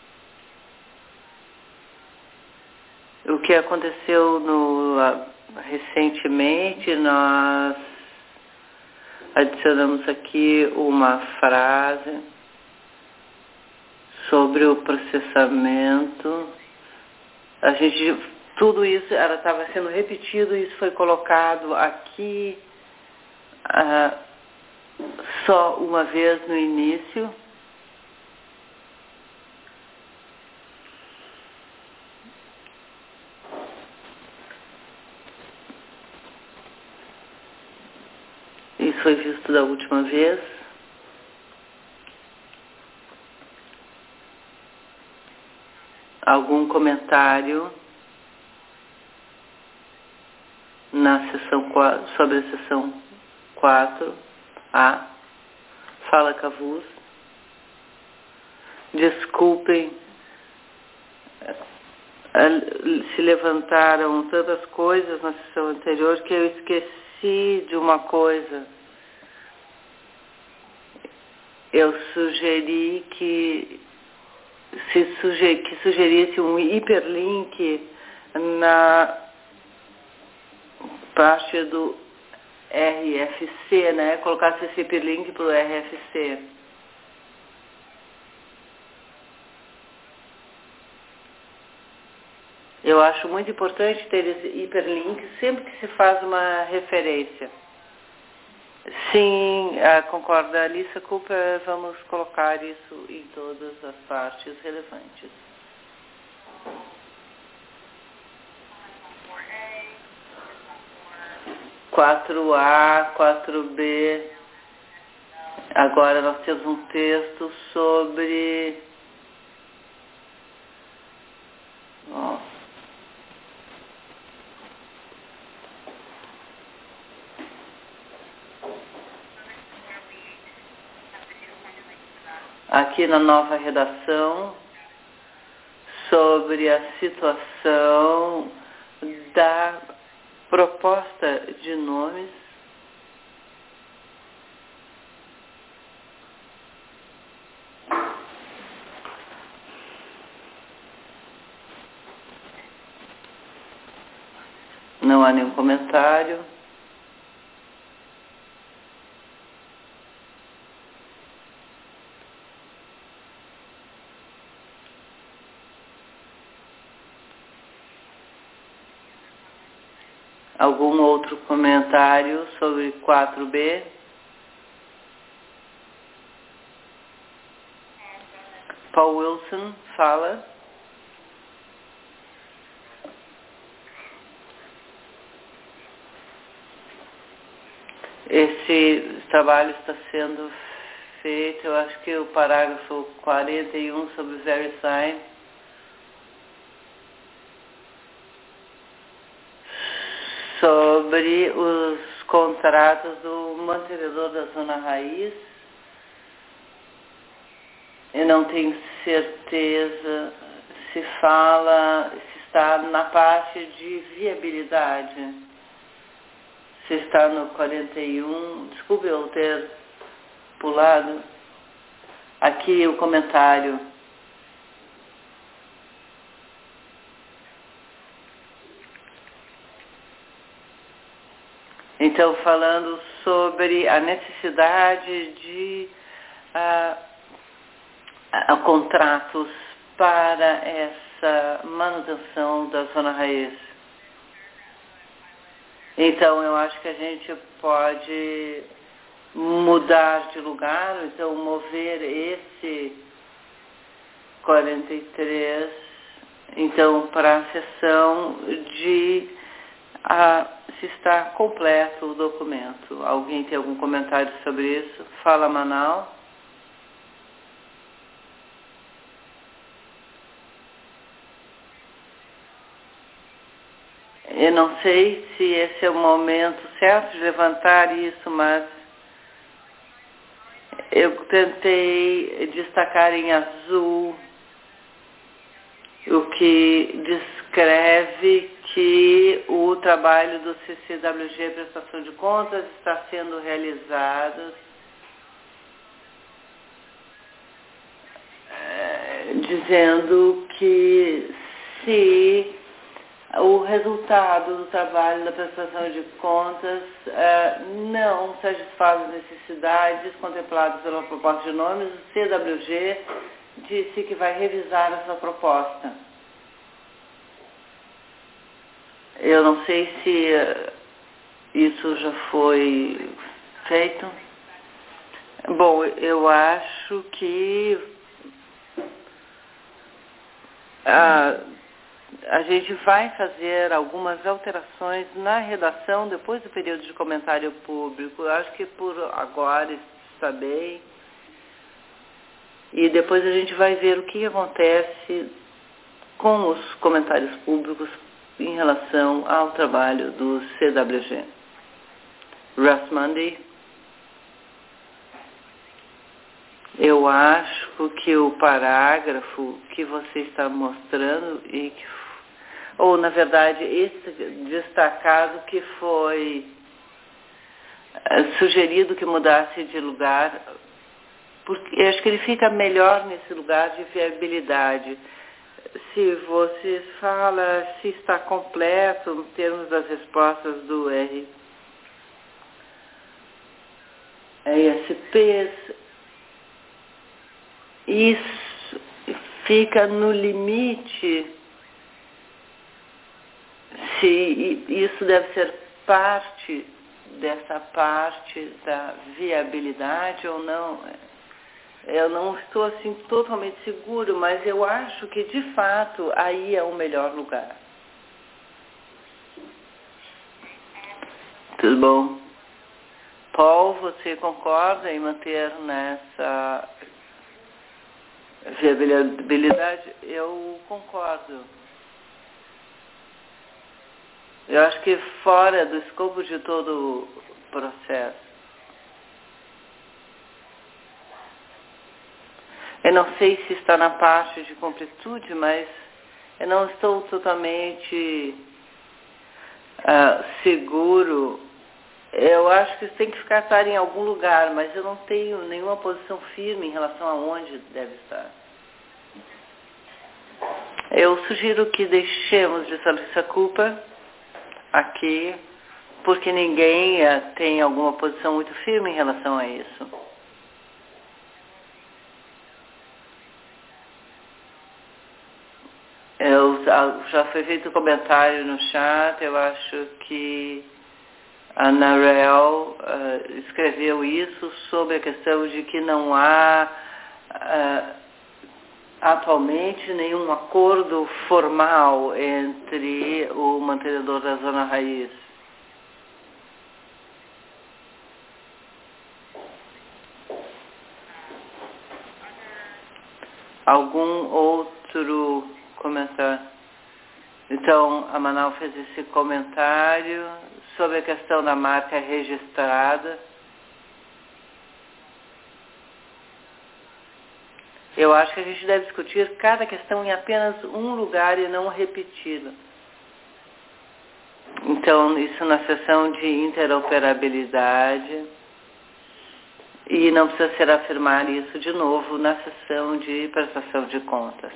O que aconteceu no, recentemente, nós adicionamos aqui uma frase sobre o processamento. A gente, tudo isso estava sendo repetido, isso foi colocado aqui uh, só uma vez no início. Isso foi visto da última vez. Algum comentário na sessão quatro, sobre a sessão quatro A? Fala, Cavus. Desculpem, se levantaram tantas coisas na sessão anterior que eu esqueci de uma coisa. Eu sugeri que se suger, que sugerisse um hiperlink na parte do R F C, né? Colocasse esse hiperlink para o R F C. Eu acho muito importante ter esse hiperlink sempre que se faz uma referência. Sim, concorda, Alissa Cooper, vamos colocar isso em todas as partes relevantes. quatro A, quatro B. Agora nós temos um texto sobre... Oh. Aqui na nova redação, sobre a situação da proposta de nomes não há nenhum comentário. Algum outro comentário sobre quatro B? Paul Wilson fala. Esse trabalho está sendo feito, eu acho que o parágrafo quarenta e um sobre VeriSign sobre os contratos do mantenedor da zona raiz. Eu não tenho certeza se fala, se está na parte de viabilidade. Se está no quarenta e um, desculpe eu ter pulado. Aqui o comentário. Então, falando sobre a necessidade de uh, uh, contratos para essa manutenção da zona raiz. Então, eu acho que a gente pode mudar de lugar, então mover esse quarenta e três, então, para a sessão de a, se está completo o documento. Alguém tem algum comentário sobre isso? Fala, Manaus. Eu não sei se esse é o momento certo de levantar isso, mas eu tentei destacar em azul o que descreve que o trabalho do C C W G, Prestação de Contas, está sendo realizado é, dizendo que se o resultado do trabalho da prestação de contas uh, não satisfaz as necessidades contempladas pela proposta de nomes, o C W G disse que vai revisar essa proposta. Eu não sei se uh, isso já foi feito. Bom, eu acho que uh, a gente vai fazer algumas alterações na redação depois do período de comentário público. Eu acho que por agora está bem. E depois a gente vai ver o que acontece com os comentários públicos em relação ao trabalho do C W G. Russ Mundy. Eu acho que o parágrafo que você está mostrando e que ou, na verdade, esse destacado que foi uh, sugerido que mudasse de lugar, porque eu acho que ele fica melhor nesse lugar de viabilidade. Se você fala se está completo em termos das respostas do R S Ps, isso fica no limite. Se isso deve ser parte dessa parte da viabilidade ou não, eu não estou assim totalmente seguro, mas eu acho que de fato aí é o melhor lugar. Tudo bom? Paul, você concorda em manter nessa viabilidade? Eu concordo. Eu acho que fora do escopo de todo o processo. Eu não sei se está na parte de completude, mas eu não estou totalmente uh, seguro. Eu acho que isso tem que ficar estar em algum lugar, mas eu não tenho nenhuma posição firme em relação a onde deve estar. Eu sugiro que deixemos de saber essa culpa aqui, porque ninguém uh, tem alguma posição muito firme em relação a isso. Eu, já foi feito um comentário no chat, eu acho que a Narel uh, escreveu isso sobre a questão de que não há uh, atualmente nenhum acordo formal entre o mantenedor da zona raiz. Algum outro comentário? Então, a Manaus fez esse comentário sobre a questão da marca registrada. Eu acho que a gente deve discutir cada questão em apenas um lugar e não repeti-la. Então, isso na seção de interoperabilidade. E não precisa ser afirmar isso de novo na seção de prestação de contas.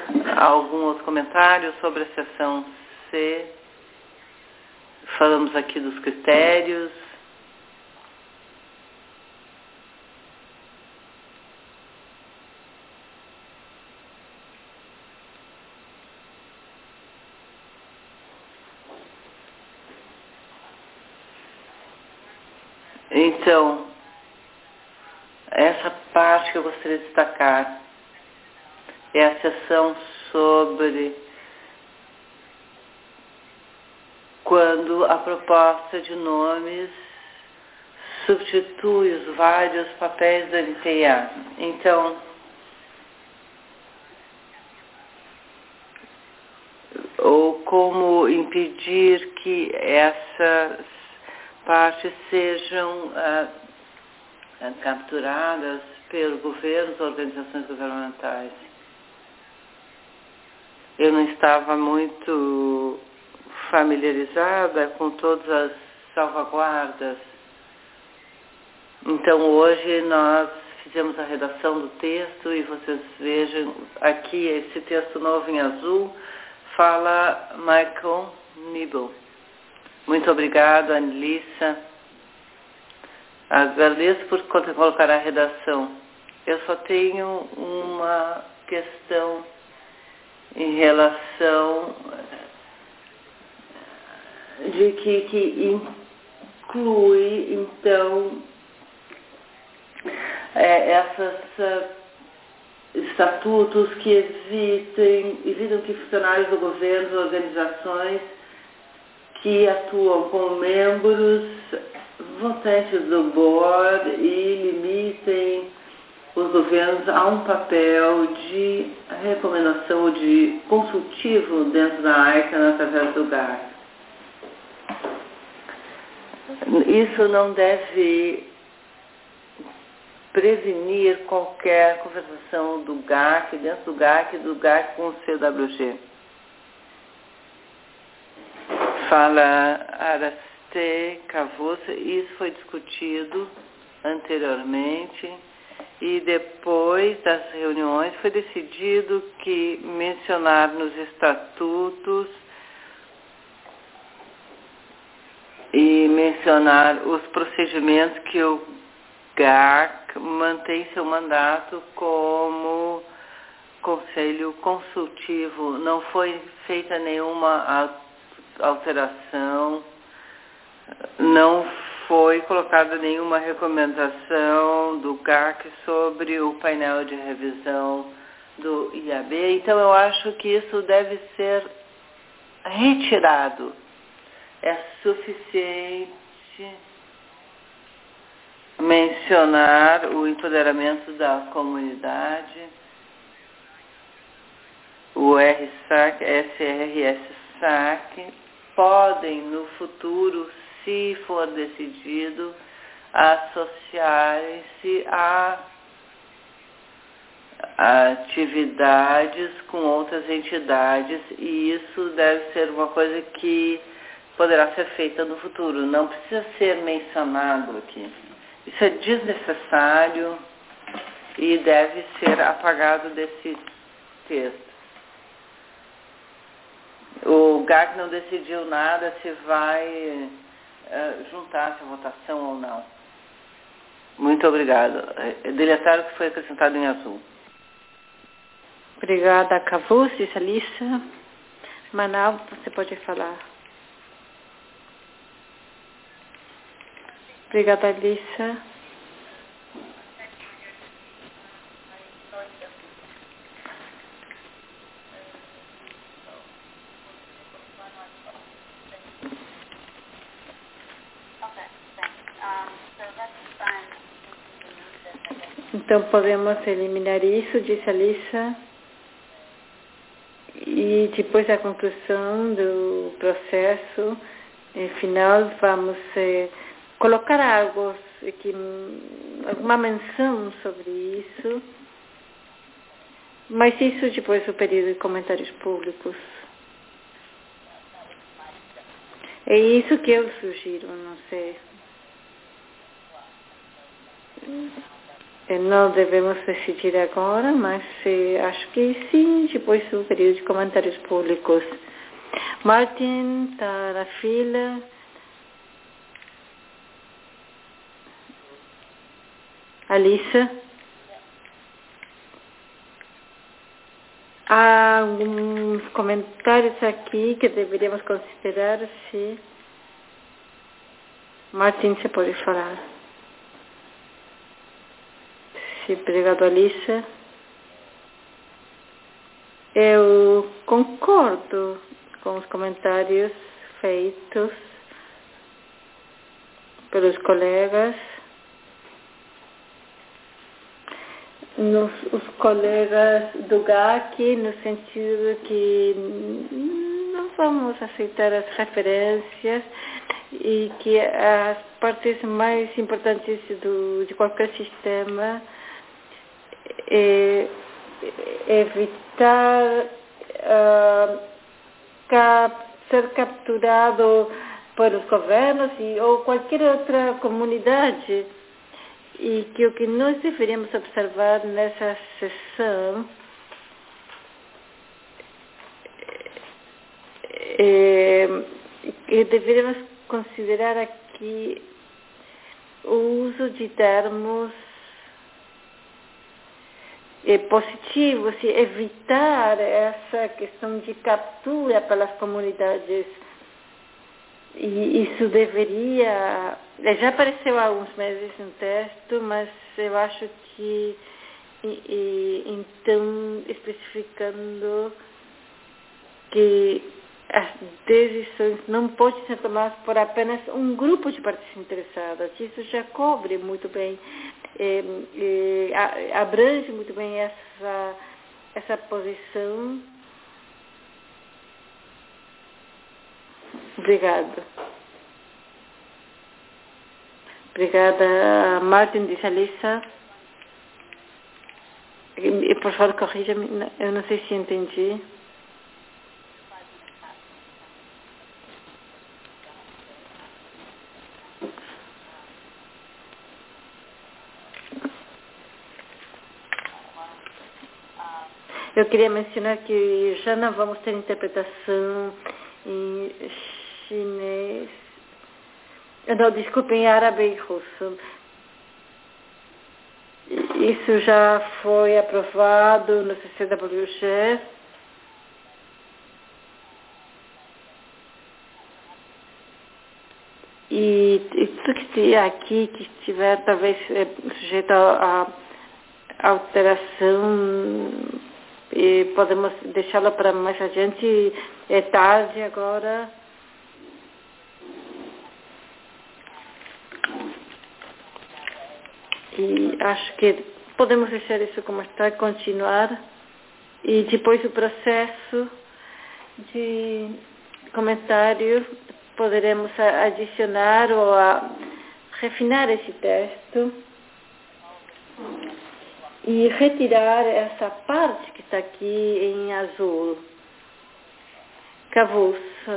Algum outro comentário sobre a seção C? Falamos aqui dos critérios. Então, essa parte que eu gostaria de destacar é a seção sobre quando a proposta de nomes substitui os vários papéis da N T A. Então, ou como impedir que essas partes sejam ah, capturadas pelos governos, organizações governamentais. Eu não estava muito familiarizada com todas as salvaguardas. Então, hoje nós fizemos a redação do texto e vocês vejam aqui esse texto novo em azul, fala Michael Nibel. Muito obrigado, Anelissa. Agradeço por colocar a redação. Eu só tenho uma questão em relação de que, que inclui, então, é, essas estatutos que evitem, evitam que funcionários do governo, organizações que atuam como membros votantes do board e limitem os governos a um papel de recomendação ou de consultivo dentro da AICAN através do G A C. Isso não deve prevenir qualquer conversação do G A C, dentro do G A C e do G A C com o C W G. Fala Araste Cavosa, isso foi discutido anteriormente e depois das reuniões foi decidido que mencionar nos estatutos e mencionar os procedimentos que o G A C mantém seu mandato como conselho consultivo. Não foi feita nenhuma alteração, não foi colocada nenhuma recomendação do G A C sobre o painel de revisão do I A B. Então, eu acho que isso deve ser retirado. É suficiente mencionar o empoderamento da comunidade, o R S A C, S R S S A C, podem no futuro, se for decidido, associar-se a atividades com outras entidades, e isso deve ser uma coisa que poderá ser feita no futuro. Não precisa ser mencionado aqui. Isso é desnecessário e deve ser apagado desse texto. O G A C não decidiu nada se vai uh, juntar-se à votação ou não. Muito obrigado. Deletar o que foi acrescentado em azul. Obrigada, Cavus, disse Alissa. Manaus, você pode falar. Obrigada, Alissa. Então, podemos eliminar isso, disse a Alissa, e depois da conclusão do processo eh, final, vamos eh, colocar algo, aqui, alguma menção sobre isso, mas isso depois do período de comentários públicos. É isso que eu sugiro, não sei. Não devemos decidir agora, mas eh, acho que sim, depois do período de comentários públicos. Martin está na fila. Alissa. Há alguns comentários aqui que deveríamos considerar, se Martin, você pode falar. Sim, obrigado, Alissa. Eu concordo com os comentários feitos pelos colegas. Nos, os colegas do G A C, no sentido que não vamos aceitar as referências e que as partes mais importantes do, de qualquer sistema é evitar uh, cap, ser capturado pelos governos e, ou qualquer outra comunidade. E que o que nós deveríamos observar nessa sessão é que deveríamos considerar aqui o uso de termos é, positivos e evitar essa questão de captura pelas comunidades. E isso deveria... Já apareceu há alguns meses no texto, mas eu acho que, e, e, então, especificando que as decisões não podem ser tomadas por apenas um grupo de partes interessadas. Isso já cobre muito bem, é, é, abrange muito bem essa, essa posição. Obrigada. Obrigada, Martin, diz Alissa. E, por favor, corrija-me, eu não sei se entendi. Eu queria mencionar que já não vamos ter interpretação em chinês, não, desculpe, em árabe e russo. Isso já foi aprovado no C C W G. E, e tudo que estiver aqui, que estiver talvez é, sujeito a, a alteração, e podemos deixá-lo para mais adiante. É tarde agora. E acho que podemos deixar isso como está e continuar. E depois o processo de comentário, poderemos adicionar ou a refinar esse texto e retirar essa parte que está aqui em azul. Cavus.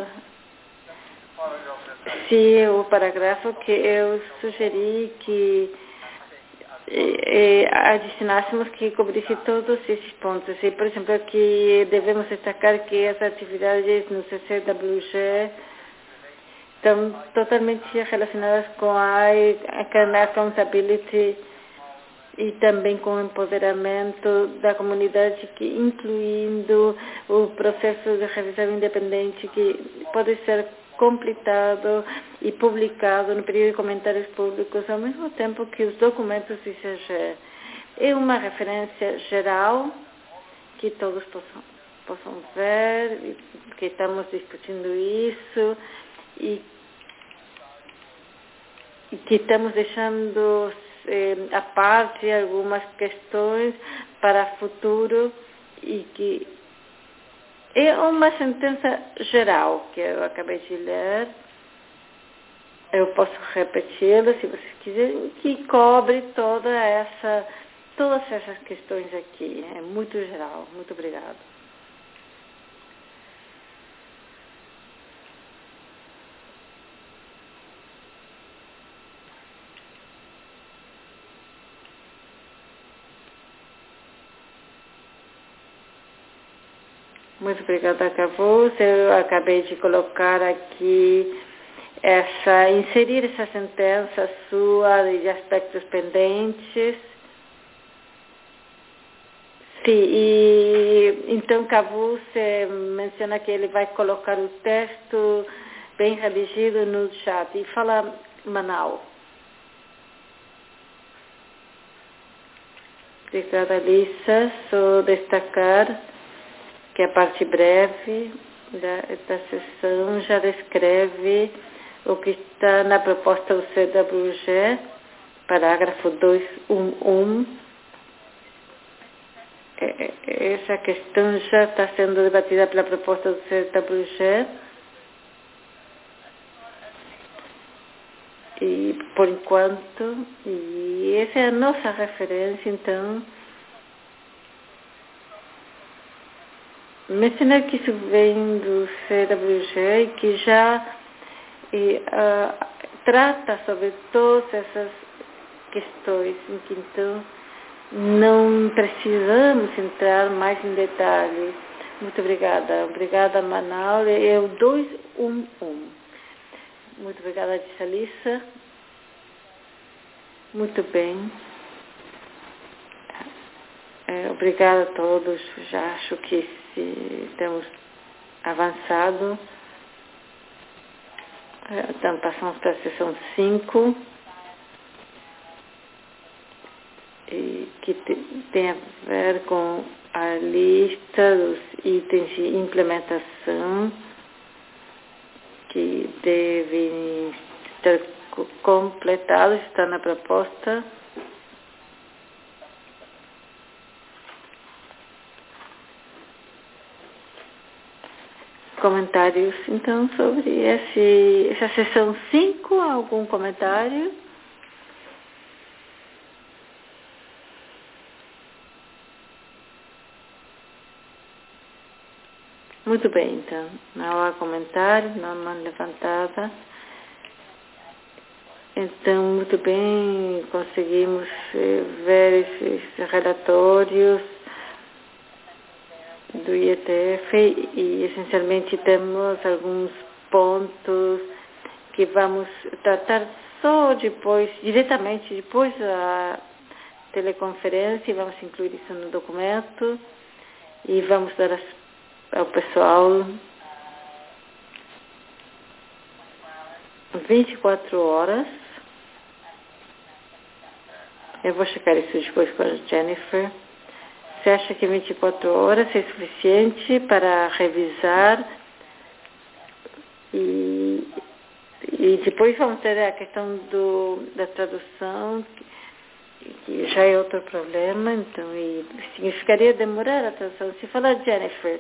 Se o parágrafo que eu sugeri que eh, adicionássemos que cobrisse todos esses pontos. E, por exemplo, aqui devemos destacar que as atividades no C C W G estão totalmente relacionadas com a accountability e também com o empoderamento da comunidade, que, incluindo o processo de revisão independente, que pode ser completado e publicado no período de comentários públicos, ao mesmo tempo que os documentos do I C G. É uma referência geral que todos possam, possam ver, que estamos discutindo isso e, e que estamos deixando eh, à parte algumas questões para o futuro e que é uma sentença geral que eu acabei de ler. Eu posso repeti-la, se vocês quiserem, que cobre toda essa, todas essas questões aqui. É muito geral. Muito obrigada. Muito obrigada, Cavus. Eu acabei de colocar aqui essa, inserir essa sentença sua de aspectos pendentes. Sim, e então Cavus menciona que ele vai colocar o texto bem redigido no chat. E fala, Manaus. Obrigada, Lisa. Só destacar que a parte breve da, da sessão já descreve o que está na proposta do C W G, parágrafo duzentos e onze. Essa questão já está sendo debatida pela proposta do C W G. E, por enquanto, e essa é a nossa referência, então, mencionar que isso vem do C W G e que já e, uh, trata sobre todas essas questões, em que, então, não precisamos entrar mais em detalhes. Muito obrigada. Obrigada, Manaus. É o duzentos e onze. Muito obrigada, Alissa. Muito bem. É, obrigada a todos. Já acho que se temos avançado. Então, passamos para a sessão cinco. E que tem a ver com a lista dos itens de implementação que devem estar completados, está na proposta. Comentários, então, sobre esse, essa sessão cinco, algum comentário? Muito bem, então, não há comentário, não há mão levantada. Então, muito bem, conseguimos ver esses relatórios do I E T F e, essencialmente, temos alguns pontos que vamos tratar só depois, diretamente depois da teleconferência, vamos incluir isso no documento e vamos dar as, ao pessoal vinte e quatro horas. Eu vou checar isso depois com a Jennifer. Você acha que vinte e quatro horas é suficiente para revisar? E, e depois vamos ter a questão do, da tradução, que, que já é outro problema, então, e significaria demorar a tradução. Se falar Jennifer,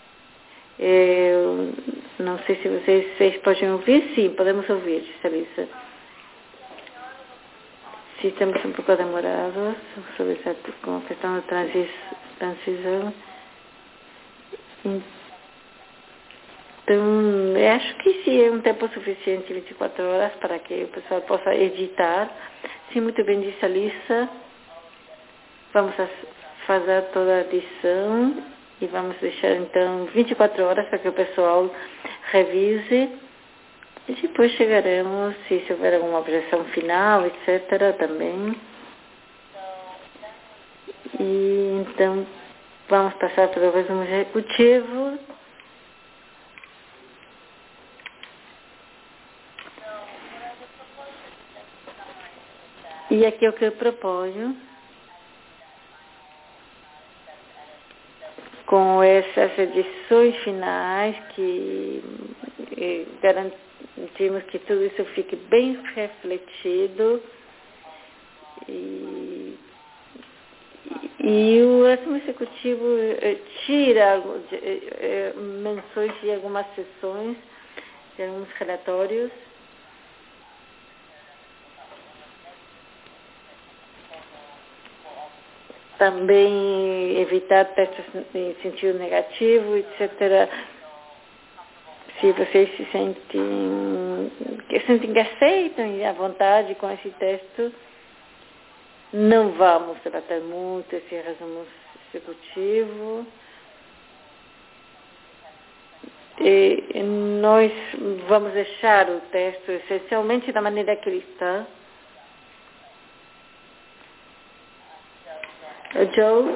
eu não sei se vocês, vocês podem ouvir. Sim, podemos ouvir, Salissa. Se estamos um pouco demorados sobre essa com a questão da transis, transição. Então, eu acho que sim, é um tempo suficiente, vinte e quatro horas, para que o pessoal possa editar. Sim, muito bem disse a Lisa. Vamos fazer toda a edição e vamos deixar, então, vinte e quatro horas para que o pessoal revise. E depois chegaremos, se houver alguma objeção final, etcétera, também. E então, vamos passar para o resumo executivo. E aqui é o que eu proponho, com essas edições finais, que eh, garantimos que tudo isso fique bem refletido. E, e o resumo executivo eh, tira eh, eh, menções de algumas sessões, de alguns relatórios. Também evitar testes em sentido negativo, etcétera. Se vocês se sentem, que sentem que aceitam e à vontade com esse texto, não vamos tratar muito esse resumo executivo. E nós vamos deixar o texto essencialmente da maneira que ele está. Joe?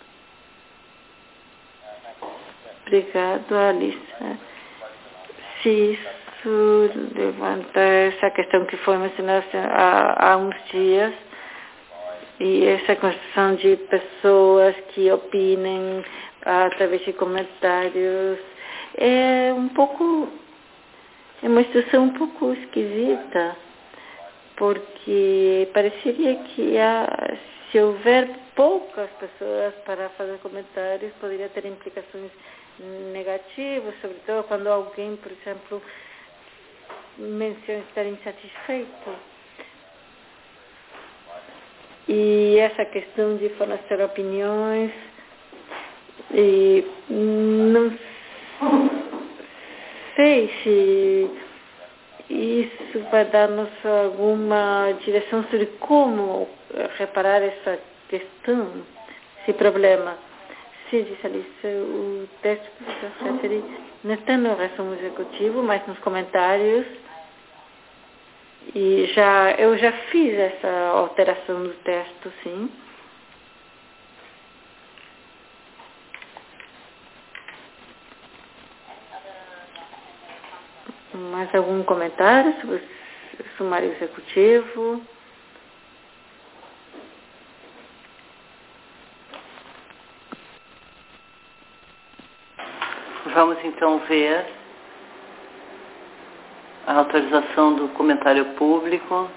Obrigado, Alice. Se isso levanta essa questão que foi mencionada há, há uns dias, e essa construção de pessoas que opinem através de comentários, é um pouco, é uma situação um pouco esquisita, porque pareceria que há, se houver poucas pessoas para fazer comentários, poderia ter implicações negativas, sobretudo quando alguém, por exemplo, menciona estar insatisfeito. E essa questão de fornecer opiniões, e não sei se isso vai dar-nos alguma direção sobre como reparar essa questão, esse problema. Sim, disse Alice, o texto que você se refere não está no resumo executivo, mas nos comentários. E já, eu já fiz essa alteração do texto, sim. Mais algum comentário sobre o sumário executivo? Vamos então ver a autorização do comentário público.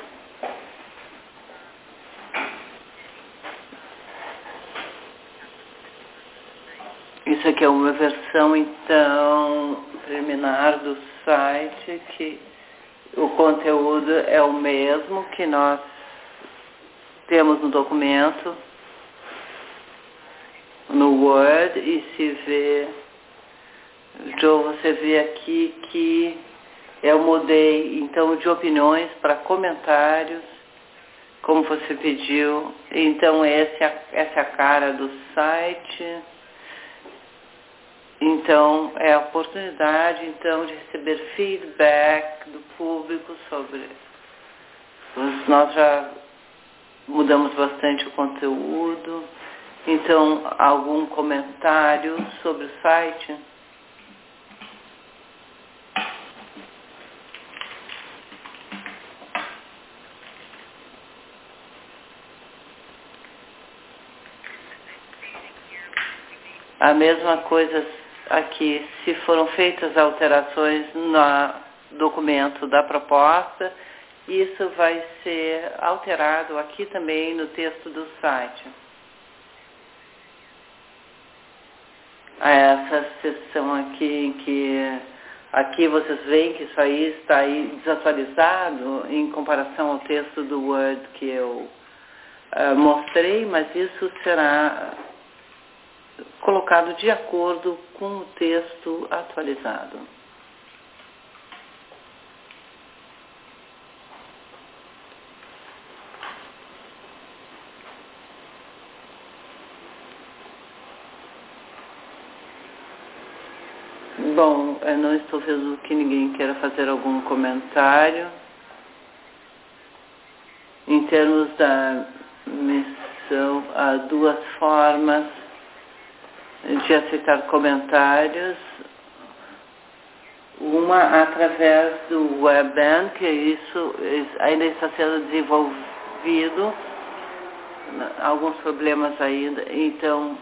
Isso aqui é uma versão, então, preliminar do site, que o conteúdo é o mesmo que nós temos no documento, no Word, e se vê, Joe, você vê aqui que eu mudei, então, de opiniões para comentários, como você pediu. Então, essa é a cara do site. Então, é a oportunidade, então, de receber feedback do público sobre... Nós já mudamos bastante o conteúdo. Então, algum comentário sobre o site? A mesma coisa aqui, se foram feitas alterações no documento da proposta, isso vai ser alterado aqui também no texto do site. Essa seção aqui, em que aqui vocês veem que isso aí está aí desatualizado em comparação ao texto do Word que eu uh, mostrei, mas isso será colocado de acordo com o texto atualizado. Bom, eu não estou vendo que ninguém queira fazer algum comentário. Em termos da missão, há duas formas de aceitar comentários. Uma através do Webvan, que isso ainda está sendo desenvolvido, alguns problemas ainda. Então,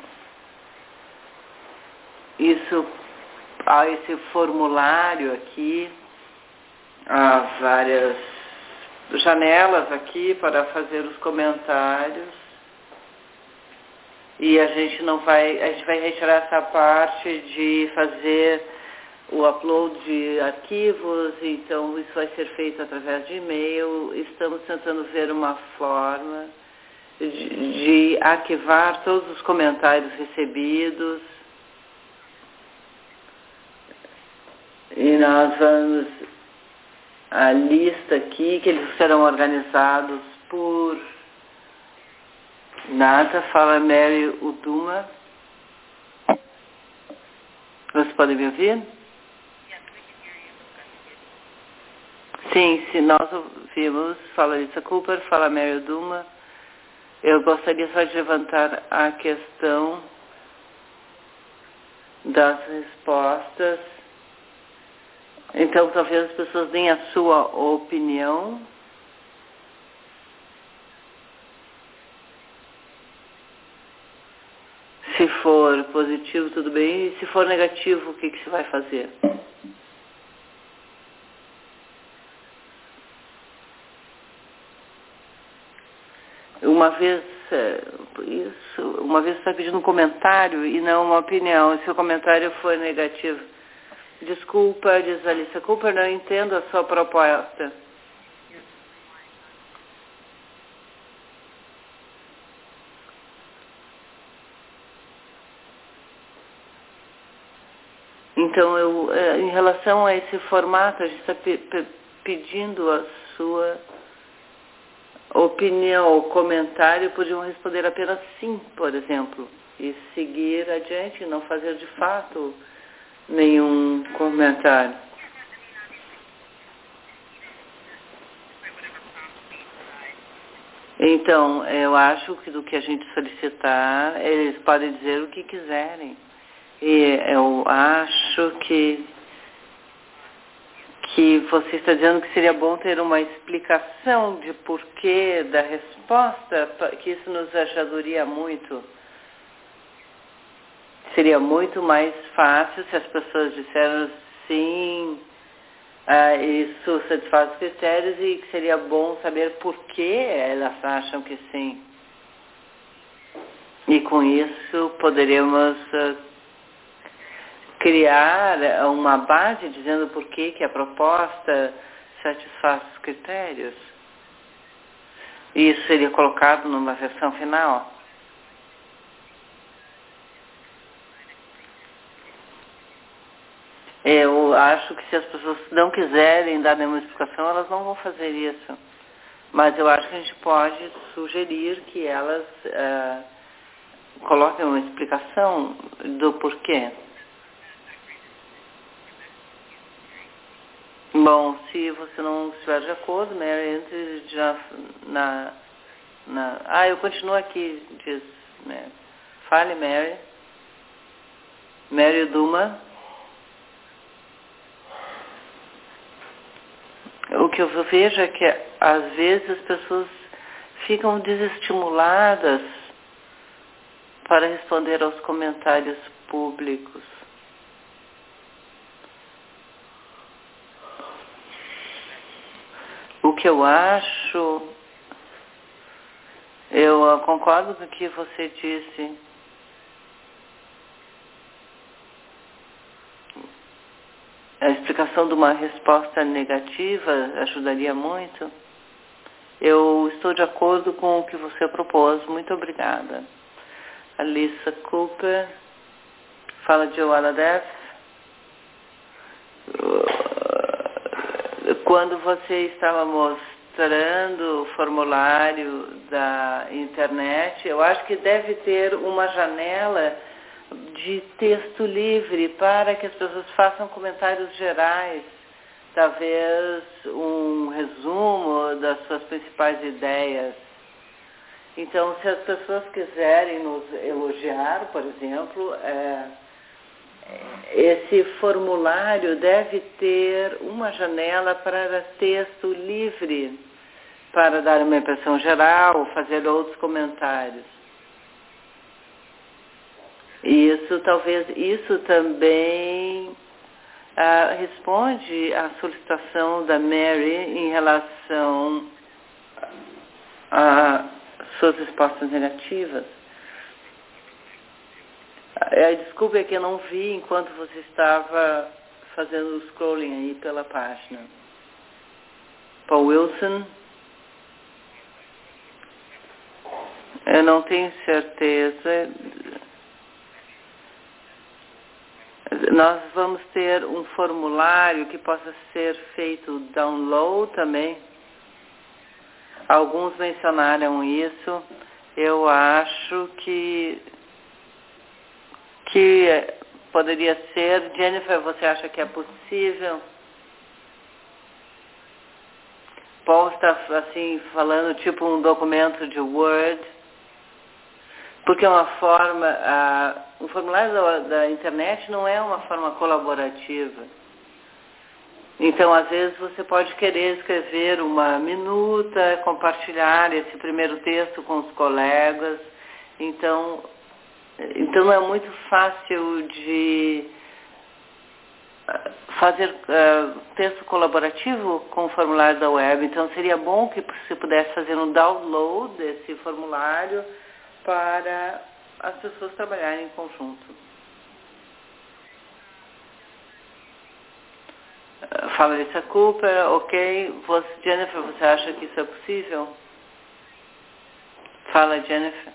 isso, há esse formulário aqui, há várias janelas aqui para fazer os comentários. E a gente não vai, a gente vai retirar essa parte de fazer o upload de arquivos, então isso vai ser feito através de e-mail. Estamos tentando ver uma forma de, de arquivar todos os comentários recebidos. E nós vamos, a lista aqui, que eles serão organizados por... Nada, fala Mary Uduma. Vocês podem me ouvir? Sim, se nós ouvimos, fala Lisa Cooper, fala Mary Duma. Eu gostaria só de levantar a questão das respostas. Então, talvez as pessoas deem a sua opinião. Se for positivo, tudo bem. E se for negativo, o que, que se vai fazer? Uma vez, isso, uma vez você está pedindo um comentário e não uma opinião. Se o comentário for negativo, desculpa, diz a Lisa Cooper, não entendo a sua proposta. Então, eu, em relação a esse formato, a gente está pe pe pedindo a sua opinião ou comentário. Podiam responder apenas sim, por exemplo, e seguir adiante, não fazer de fato nenhum comentário. Então, eu acho que do que a gente solicitar, eles podem dizer o que quiserem. E eu acho que, que você está dizendo que seria bom ter uma explicação de porquê da resposta, que isso nos ajudaria muito. Seria muito mais fácil se as pessoas disseram sim, ah, isso satisfaz os critérios, e que seria bom saber por que elas acham que sim. E com isso poderíamos uh, criar uma base dizendo por que que a proposta satisfaz os critérios. E isso seria colocado numa versão final. Eu acho que se as pessoas não quiserem dar nenhuma explicação, elas não vão fazer isso. Mas eu acho que a gente pode sugerir que elas uh, coloquem uma explicação do porquê. Bom, se você não estiver de acordo, Mary, entre já na, na... Ah, eu continuo aqui, diz Mary. Fale, Mary. Mary Duma. O que eu vejo é que, às vezes, as pessoas ficam desestimuladas para responder aos comentários públicos. O que eu acho, eu concordo com o que você disse. A explicação de uma resposta negativa ajudaria muito. Eu estou de acordo com o que você propôs. Muito obrigada. A Lisa Cooper. Fala de Joanna Deff. Quando você estava mostrando o formulário da internet, eu acho que deve ter uma janela de texto livre para que as pessoas façam comentários gerais, talvez um resumo das suas principais ideias. Então, se as pessoas quiserem nos elogiar, por exemplo, é, esse formulário deve ter uma janela para texto livre, para dar uma impressão geral, fazer outros comentários. Isso, talvez, isso também ah, responde à solicitação da Mary em relação a suas respostas negativas. Ah, desculpe, é que eu não vi enquanto você estava fazendo o scrolling aí pela página. Paul Wilson. Eu não tenho certeza. Nós vamos ter um formulário que possa ser feito download também. Alguns mencionaram isso. Eu acho que, que poderia ser. Jennifer, você acha que é possível? Paul está assim falando tipo um documento de Word, porque é uma forma, a, o formulário da, da internet não é uma forma colaborativa. Então, às vezes, você pode querer escrever uma minuta, compartilhar esse primeiro texto com os colegas. Então, então não é muito fácil de fazer uh, texto colaborativo com o formulário da web. Então, seria bom que você pudesse fazer um download desse formulário para as pessoas trabalharem em conjunto. Fala Lisa Cooper, ok. Você, Jennifer, você acha que isso é possível? Fala, Jennifer.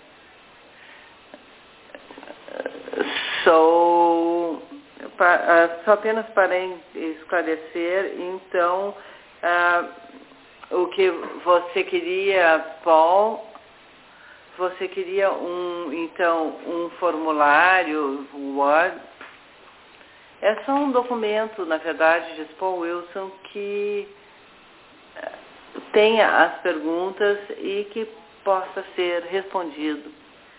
So, pa, uh, só apenas para esclarecer, então, uh, o que você queria, Paul, você queria um, então, um formulário Word. É só um documento, na verdade, de Paul Wilson, que tenha as perguntas e que possa ser respondido.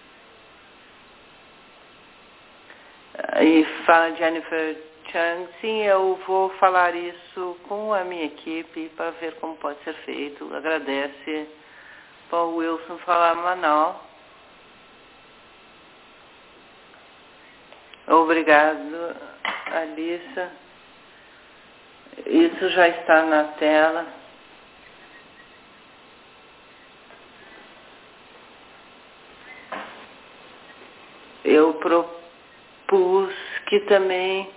E fala Jennifer Chang, sim, eu vou falar isso com a minha equipe para ver como pode ser feito. Agradece Paul Wilson, fala Manal. Obrigado, Alissa. Isso já está na tela. Eu propus que também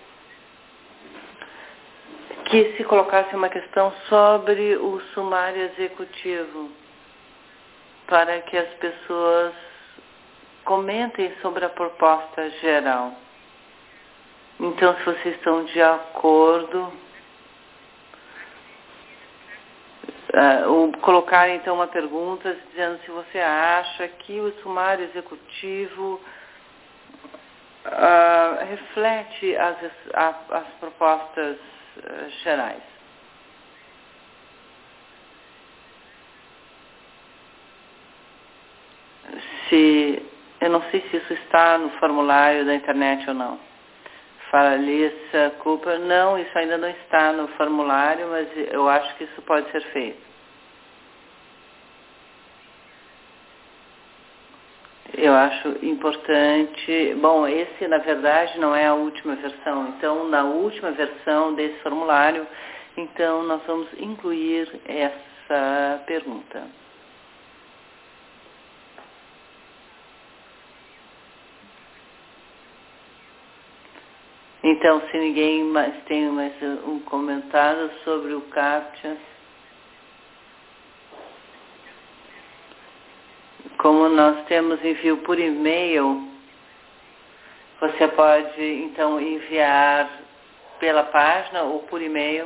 que se colocasse uma questão sobre o sumário executivo, para que as pessoas comentem sobre a proposta geral. Então, se vocês estão de acordo, uh, ou colocar então uma pergunta dizendo se você acha que o sumário executivo uh, reflete as, as, as propostas uh, gerais. Se, eu não sei se isso está no formulário da internet ou não. Fala Lisa Cooper, não, isso ainda não está no formulário, mas eu acho que isso pode ser feito. Eu acho importante, bom, esse na verdade não é a última versão, então na última versão desse formulário, então nós vamos incluir essa pergunta. Então, se ninguém mais tem mais um comentário sobre o CAPTCHA, como nós temos envio por e-mail, você pode então enviar pela página ou por e-mail.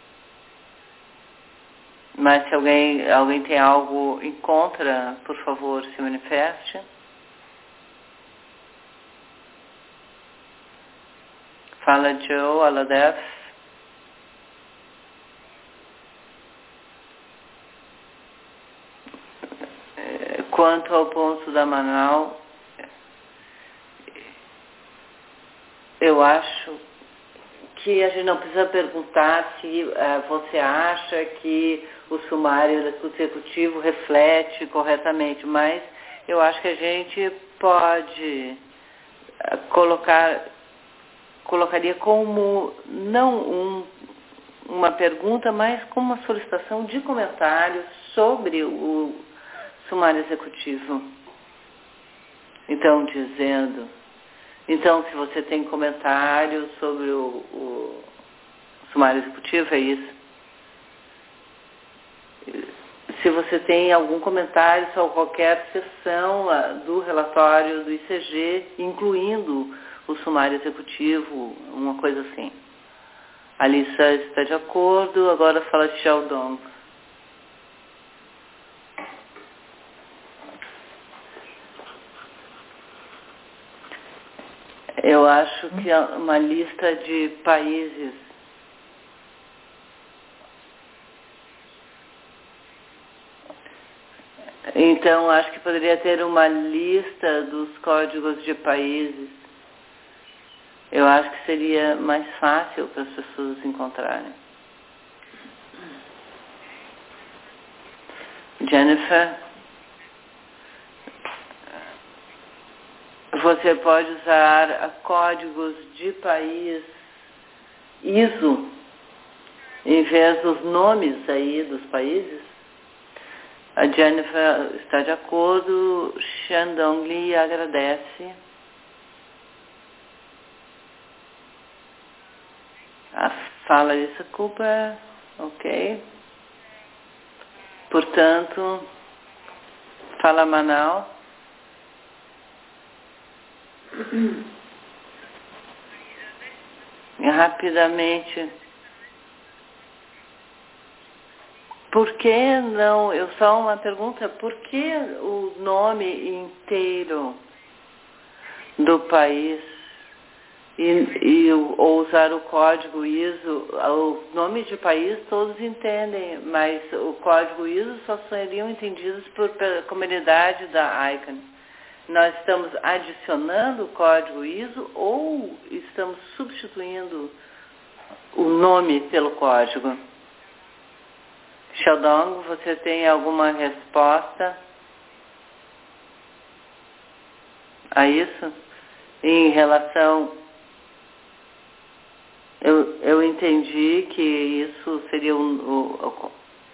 Mas se alguém, alguém tem algo em contra, por favor, se manifeste. Fala Joe, Aladef. Quanto ao ponto da Manaus, eu acho que a gente não precisa perguntar se uh, você acha que o sumário executivo reflete corretamente, mas eu acho que a gente pode uh, colocar, colocaria como não um, uma pergunta, mas como uma solicitação de comentários sobre o sumário executivo. Então, dizendo... Então, se você tem comentários sobre o, o sumário executivo, é isso. Se você tem algum comentário sobre qualquer seção do relatório do I C G, incluindo o sumário executivo, uma coisa assim. A Alissa está de acordo, agora fala de Xiaodong. Eu acho que é uma lista de países. Então, acho que poderia ter uma lista dos códigos de países. Eu acho que seria mais fácil para as pessoas encontrarem. Jennifer, você pode usar códigos de país I S O em vez dos nomes aí dos países? A Jennifer está de acordo, Shandong Li agradece. A fala de Cooper, ok. Portanto, fala Manal. Rapidamente. Por que não, eu só uma pergunta, por que o nome inteiro do país e, e ou usar o código I S O, o nome de país todos entendem, mas o código I S O só seriam entendidos por, pela comunidade da ICANN. Nós estamos adicionando o código I S O ou estamos substituindo o nome pelo código? Sheldon, você tem alguma resposta a isso? Em relação... Eu, eu entendi que isso seria o... o, o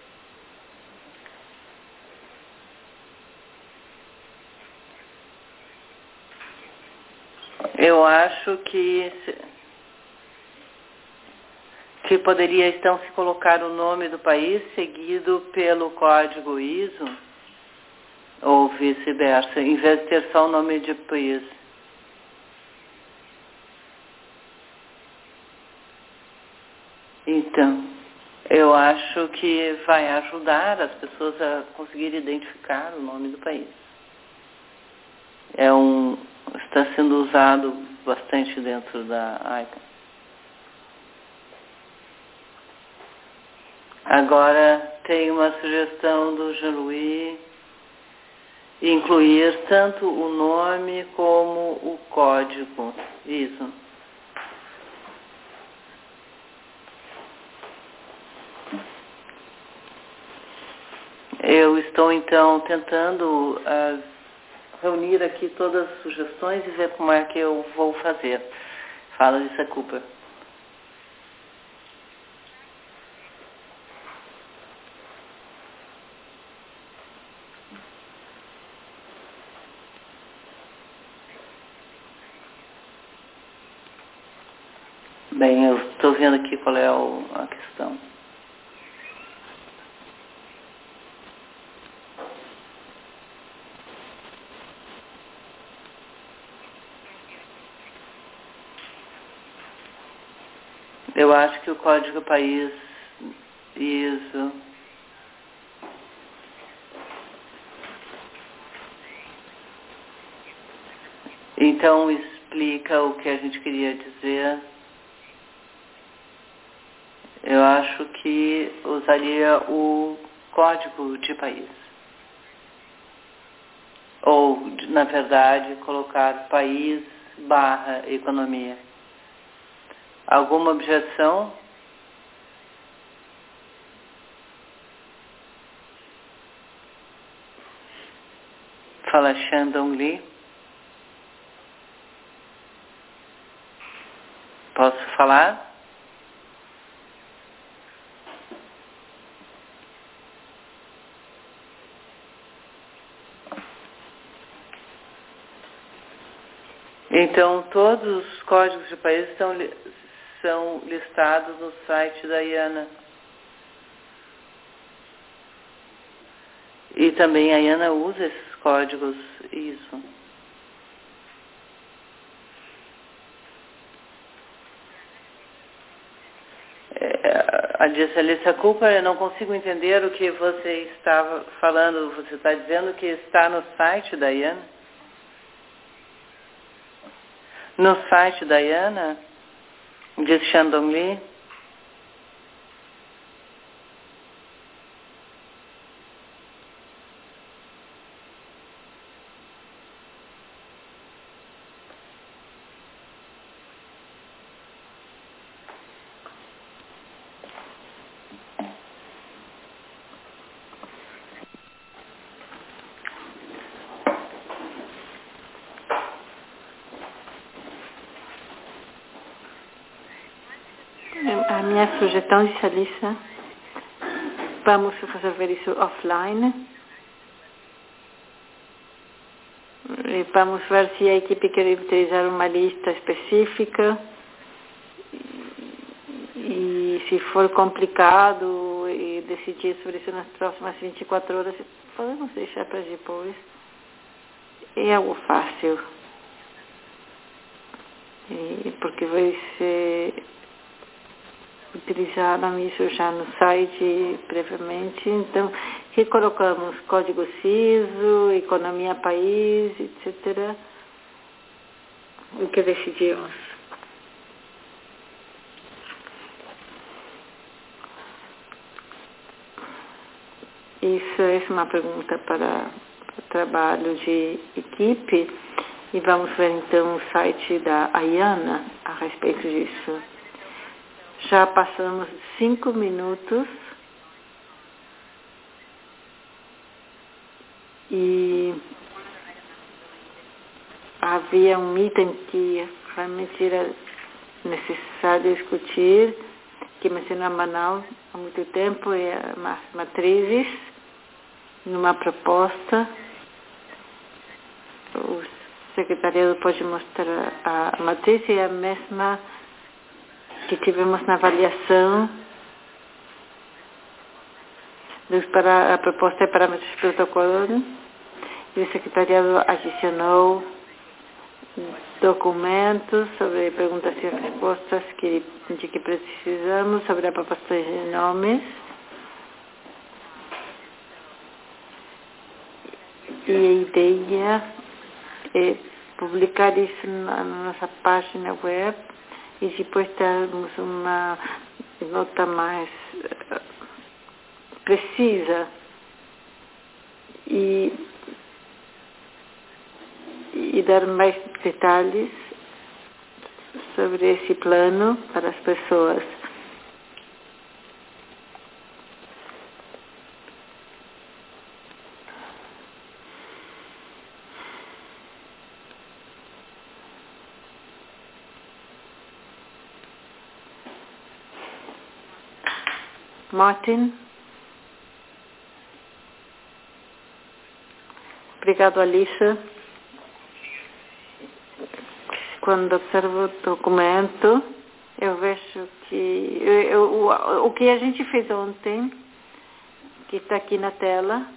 eu acho que... que poderia então se colocar o nome do país seguido pelo código I S O, ou vice-versa, em vez de ter só o nome de país. Então, eu acho que vai ajudar as pessoas a conseguirem identificar o nome do país. É um, está sendo usado bastante dentro da ICANN. Agora tem uma sugestão do Jean-Louis, incluir tanto o nome como o código. Isso. Eu estou então tentando uh, reunir aqui todas as sugestões e ver como é que eu vou fazer. Fala de Cooper. Bem, eu estou vendo aqui qual é o, a questão. Eu acho que o código país, isso. Então explica o que a gente queria dizer. Eu acho que usaria o código de país. Ou, na verdade, colocar país barra economia. Alguma objeção? Fala Shandong Li. Posso falar? Então, todos os códigos de país estão, são listados no site da IANA. E também a IANA usa esses códigos, isso. É, a disse Alicia Cooper, eu não consigo entender o que você estava falando. Você está dizendo que está no site da IANA? No site da IANA, diz Shandong Li. A minha sugestão, disse a Lisa, vamos resolver isso offline. E vamos ver se a equipe quer utilizar uma lista específica. E se for complicado e decidir sobre isso nas próximas vinte e quatro horas, podemos deixar para depois. É algo fácil. E porque vai ser utilizaram isso já no site previamente. Então, que colocamos código C I S O, economia país, etcétera. O que decidimos? Isso é uma pergunta para o trabalho de equipe e vamos ver então o site da Ayana a respeito disso. Já passamos cinco minutos e havia um item que realmente era necessário discutir, que mencionou a Manaus há muito tempo, é as matrizes, numa proposta. O secretariado pode mostrar a matriz, é a mesma que tivemos na avaliação dos para, a proposta de parâmetros de protocolo, e o secretariado adicionou documentos sobre perguntas e respostas que, de que precisamos, sobre a proposta de nomes. E a ideia é publicar isso na nossa página web e depois termos uma nota mais uh, precisa e, e dar mais detalhes sobre esse plano para as pessoas. Martin. Obrigado, Alissa. Quando observo o documento, eu vejo que eu, eu, o, o que a gente fez ontem, que está aqui na tela,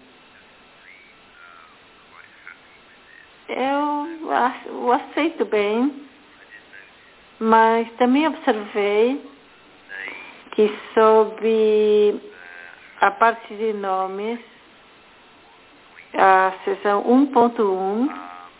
eu, eu aceito bem, mas também observei que sobre a parte de nomes, a seção um ponto um,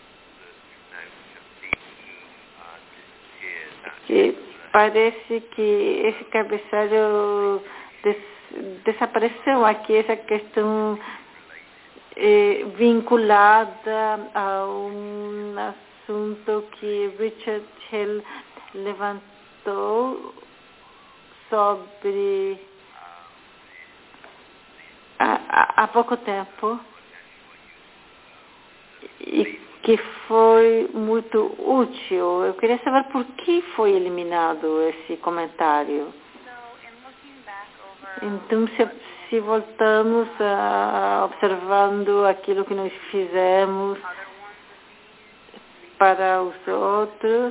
que parece que esse cabeçalho des, desapareceu aqui, essa questão eh, vinculada a um assunto que Richard Hill levantou sobre há, há pouco tempo e que foi muito útil. Eu queria saber por que foi eliminado esse comentário. Então, se, se voltamos a observando aquilo que nós fizemos para os outros,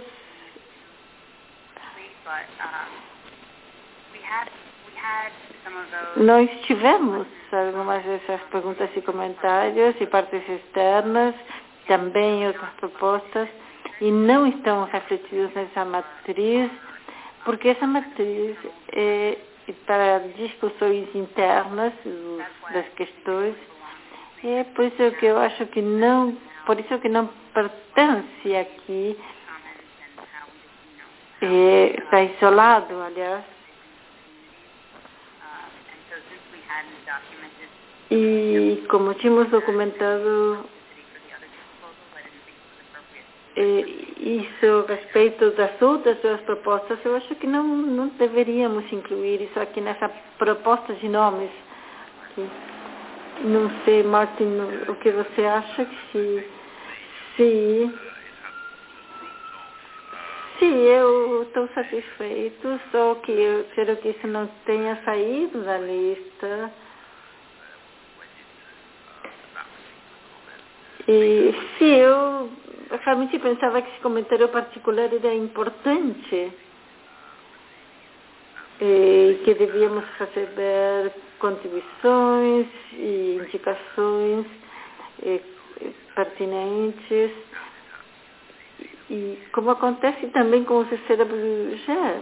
nós tivemos algumas dessas perguntas e comentários e partes externas, também outras propostas, e não estão refletidos nessa matriz, porque essa matriz é para discussões internas das questões, e é por isso que eu acho que não, por isso que não pertence aqui, é, está isolado, aliás. E como tínhamos documentado eh, isso a respeito das outras duas propostas, eu acho que não, não deveríamos incluir isso aqui nessa proposta de nomes. Que, não sei, Martin, o que você acha que se, se, se eu estou satisfeito, só que eu espero que isso não tenha saído da lista. E sim, eu realmente pensava que esse comentário particular era importante e que devíamos receber contribuições e indicações e, e pertinentes. E como acontece também com o C C W G,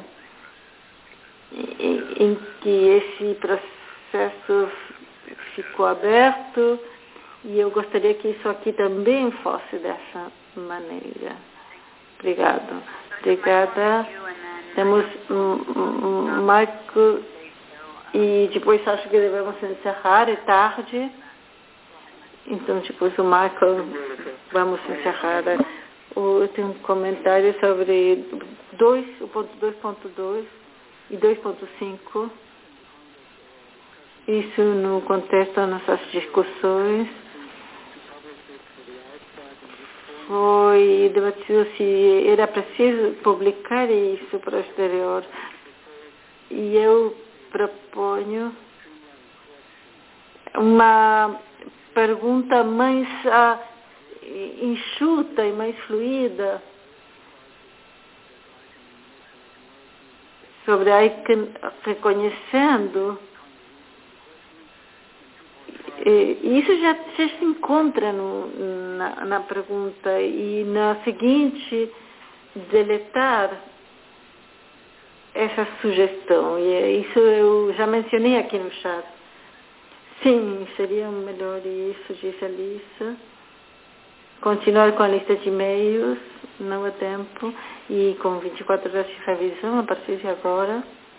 em, em que esse processo ficou aberto, e eu gostaria que isso aqui também fosse dessa maneira. Obrigado. Obrigada. Temos um, um, Marco, e depois acho que devemos encerrar, é tarde. Então, depois o Marco, vamos encerrar. Eu tenho um comentário sobre dois, o ponto dois ponto dois e dois ponto cinco. Isso no contexto das nossas discussões. Foi debatido se era preciso publicar isso para o exterior. E eu proponho uma pergunta mais ah, enxuta e mais fluida sobre a ICANN, reconhecendo. E isso já, já se encontra no, na, na pergunta, e na seguinte, deletar essa sugestão. E isso eu já mencionei aqui no chat. Sim, seria melhor isso, disse a Alissa. Continuar com a lista de e-mails, não há tempo, e com vinte e quatro horas de revisão a partir de agora.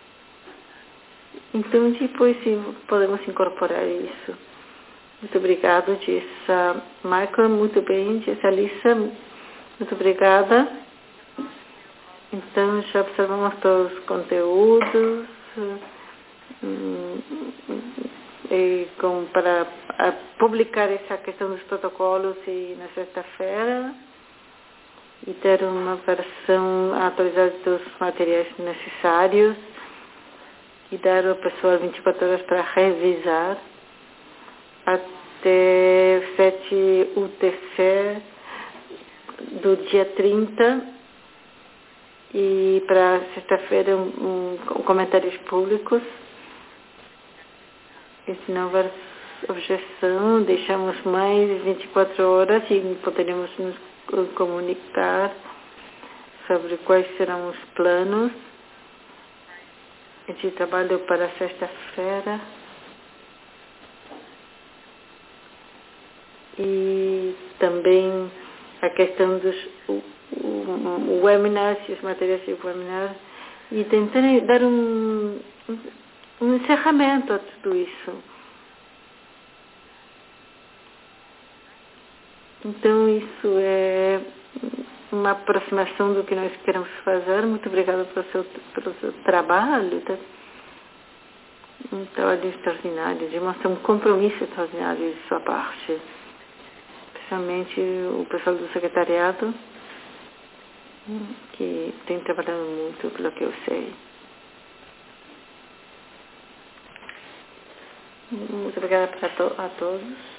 Então, depois sim, podemos incorporar isso. Muito obrigado, disse a Michael. Muito bem, disse a Alissa. Muito obrigada. Então, já observamos todos os conteúdos. Hum, e com, para a, publicar essa questão dos protocolos e na sexta-feira e ter uma versão atualizada dos materiais necessários e dar ao pessoal vinte e quatro horas para revisar até sete U T C do dia trinta, e para sexta-feira um, um, comentários públicos. E se não houver objeção, deixamos mais vinte e quatro horas e poderemos nos comunicar sobre quais serão os planos de trabalho para sexta-feira. E também a questão dos o, o, webinars e os materiais de webinar, e tentar dar um, um encerramento a tudo isso. Então, isso é uma aproximação do que nós queremos fazer. Muito obrigada pelo seu, pelo seu trabalho. Tá? Um trabalho extraordinário, demonstra um compromisso extraordinário de sua parte. Especialmente o pessoal do secretariado, que tem trabalhado muito, pelo que eu sei. Muito obrigada a, to a todos.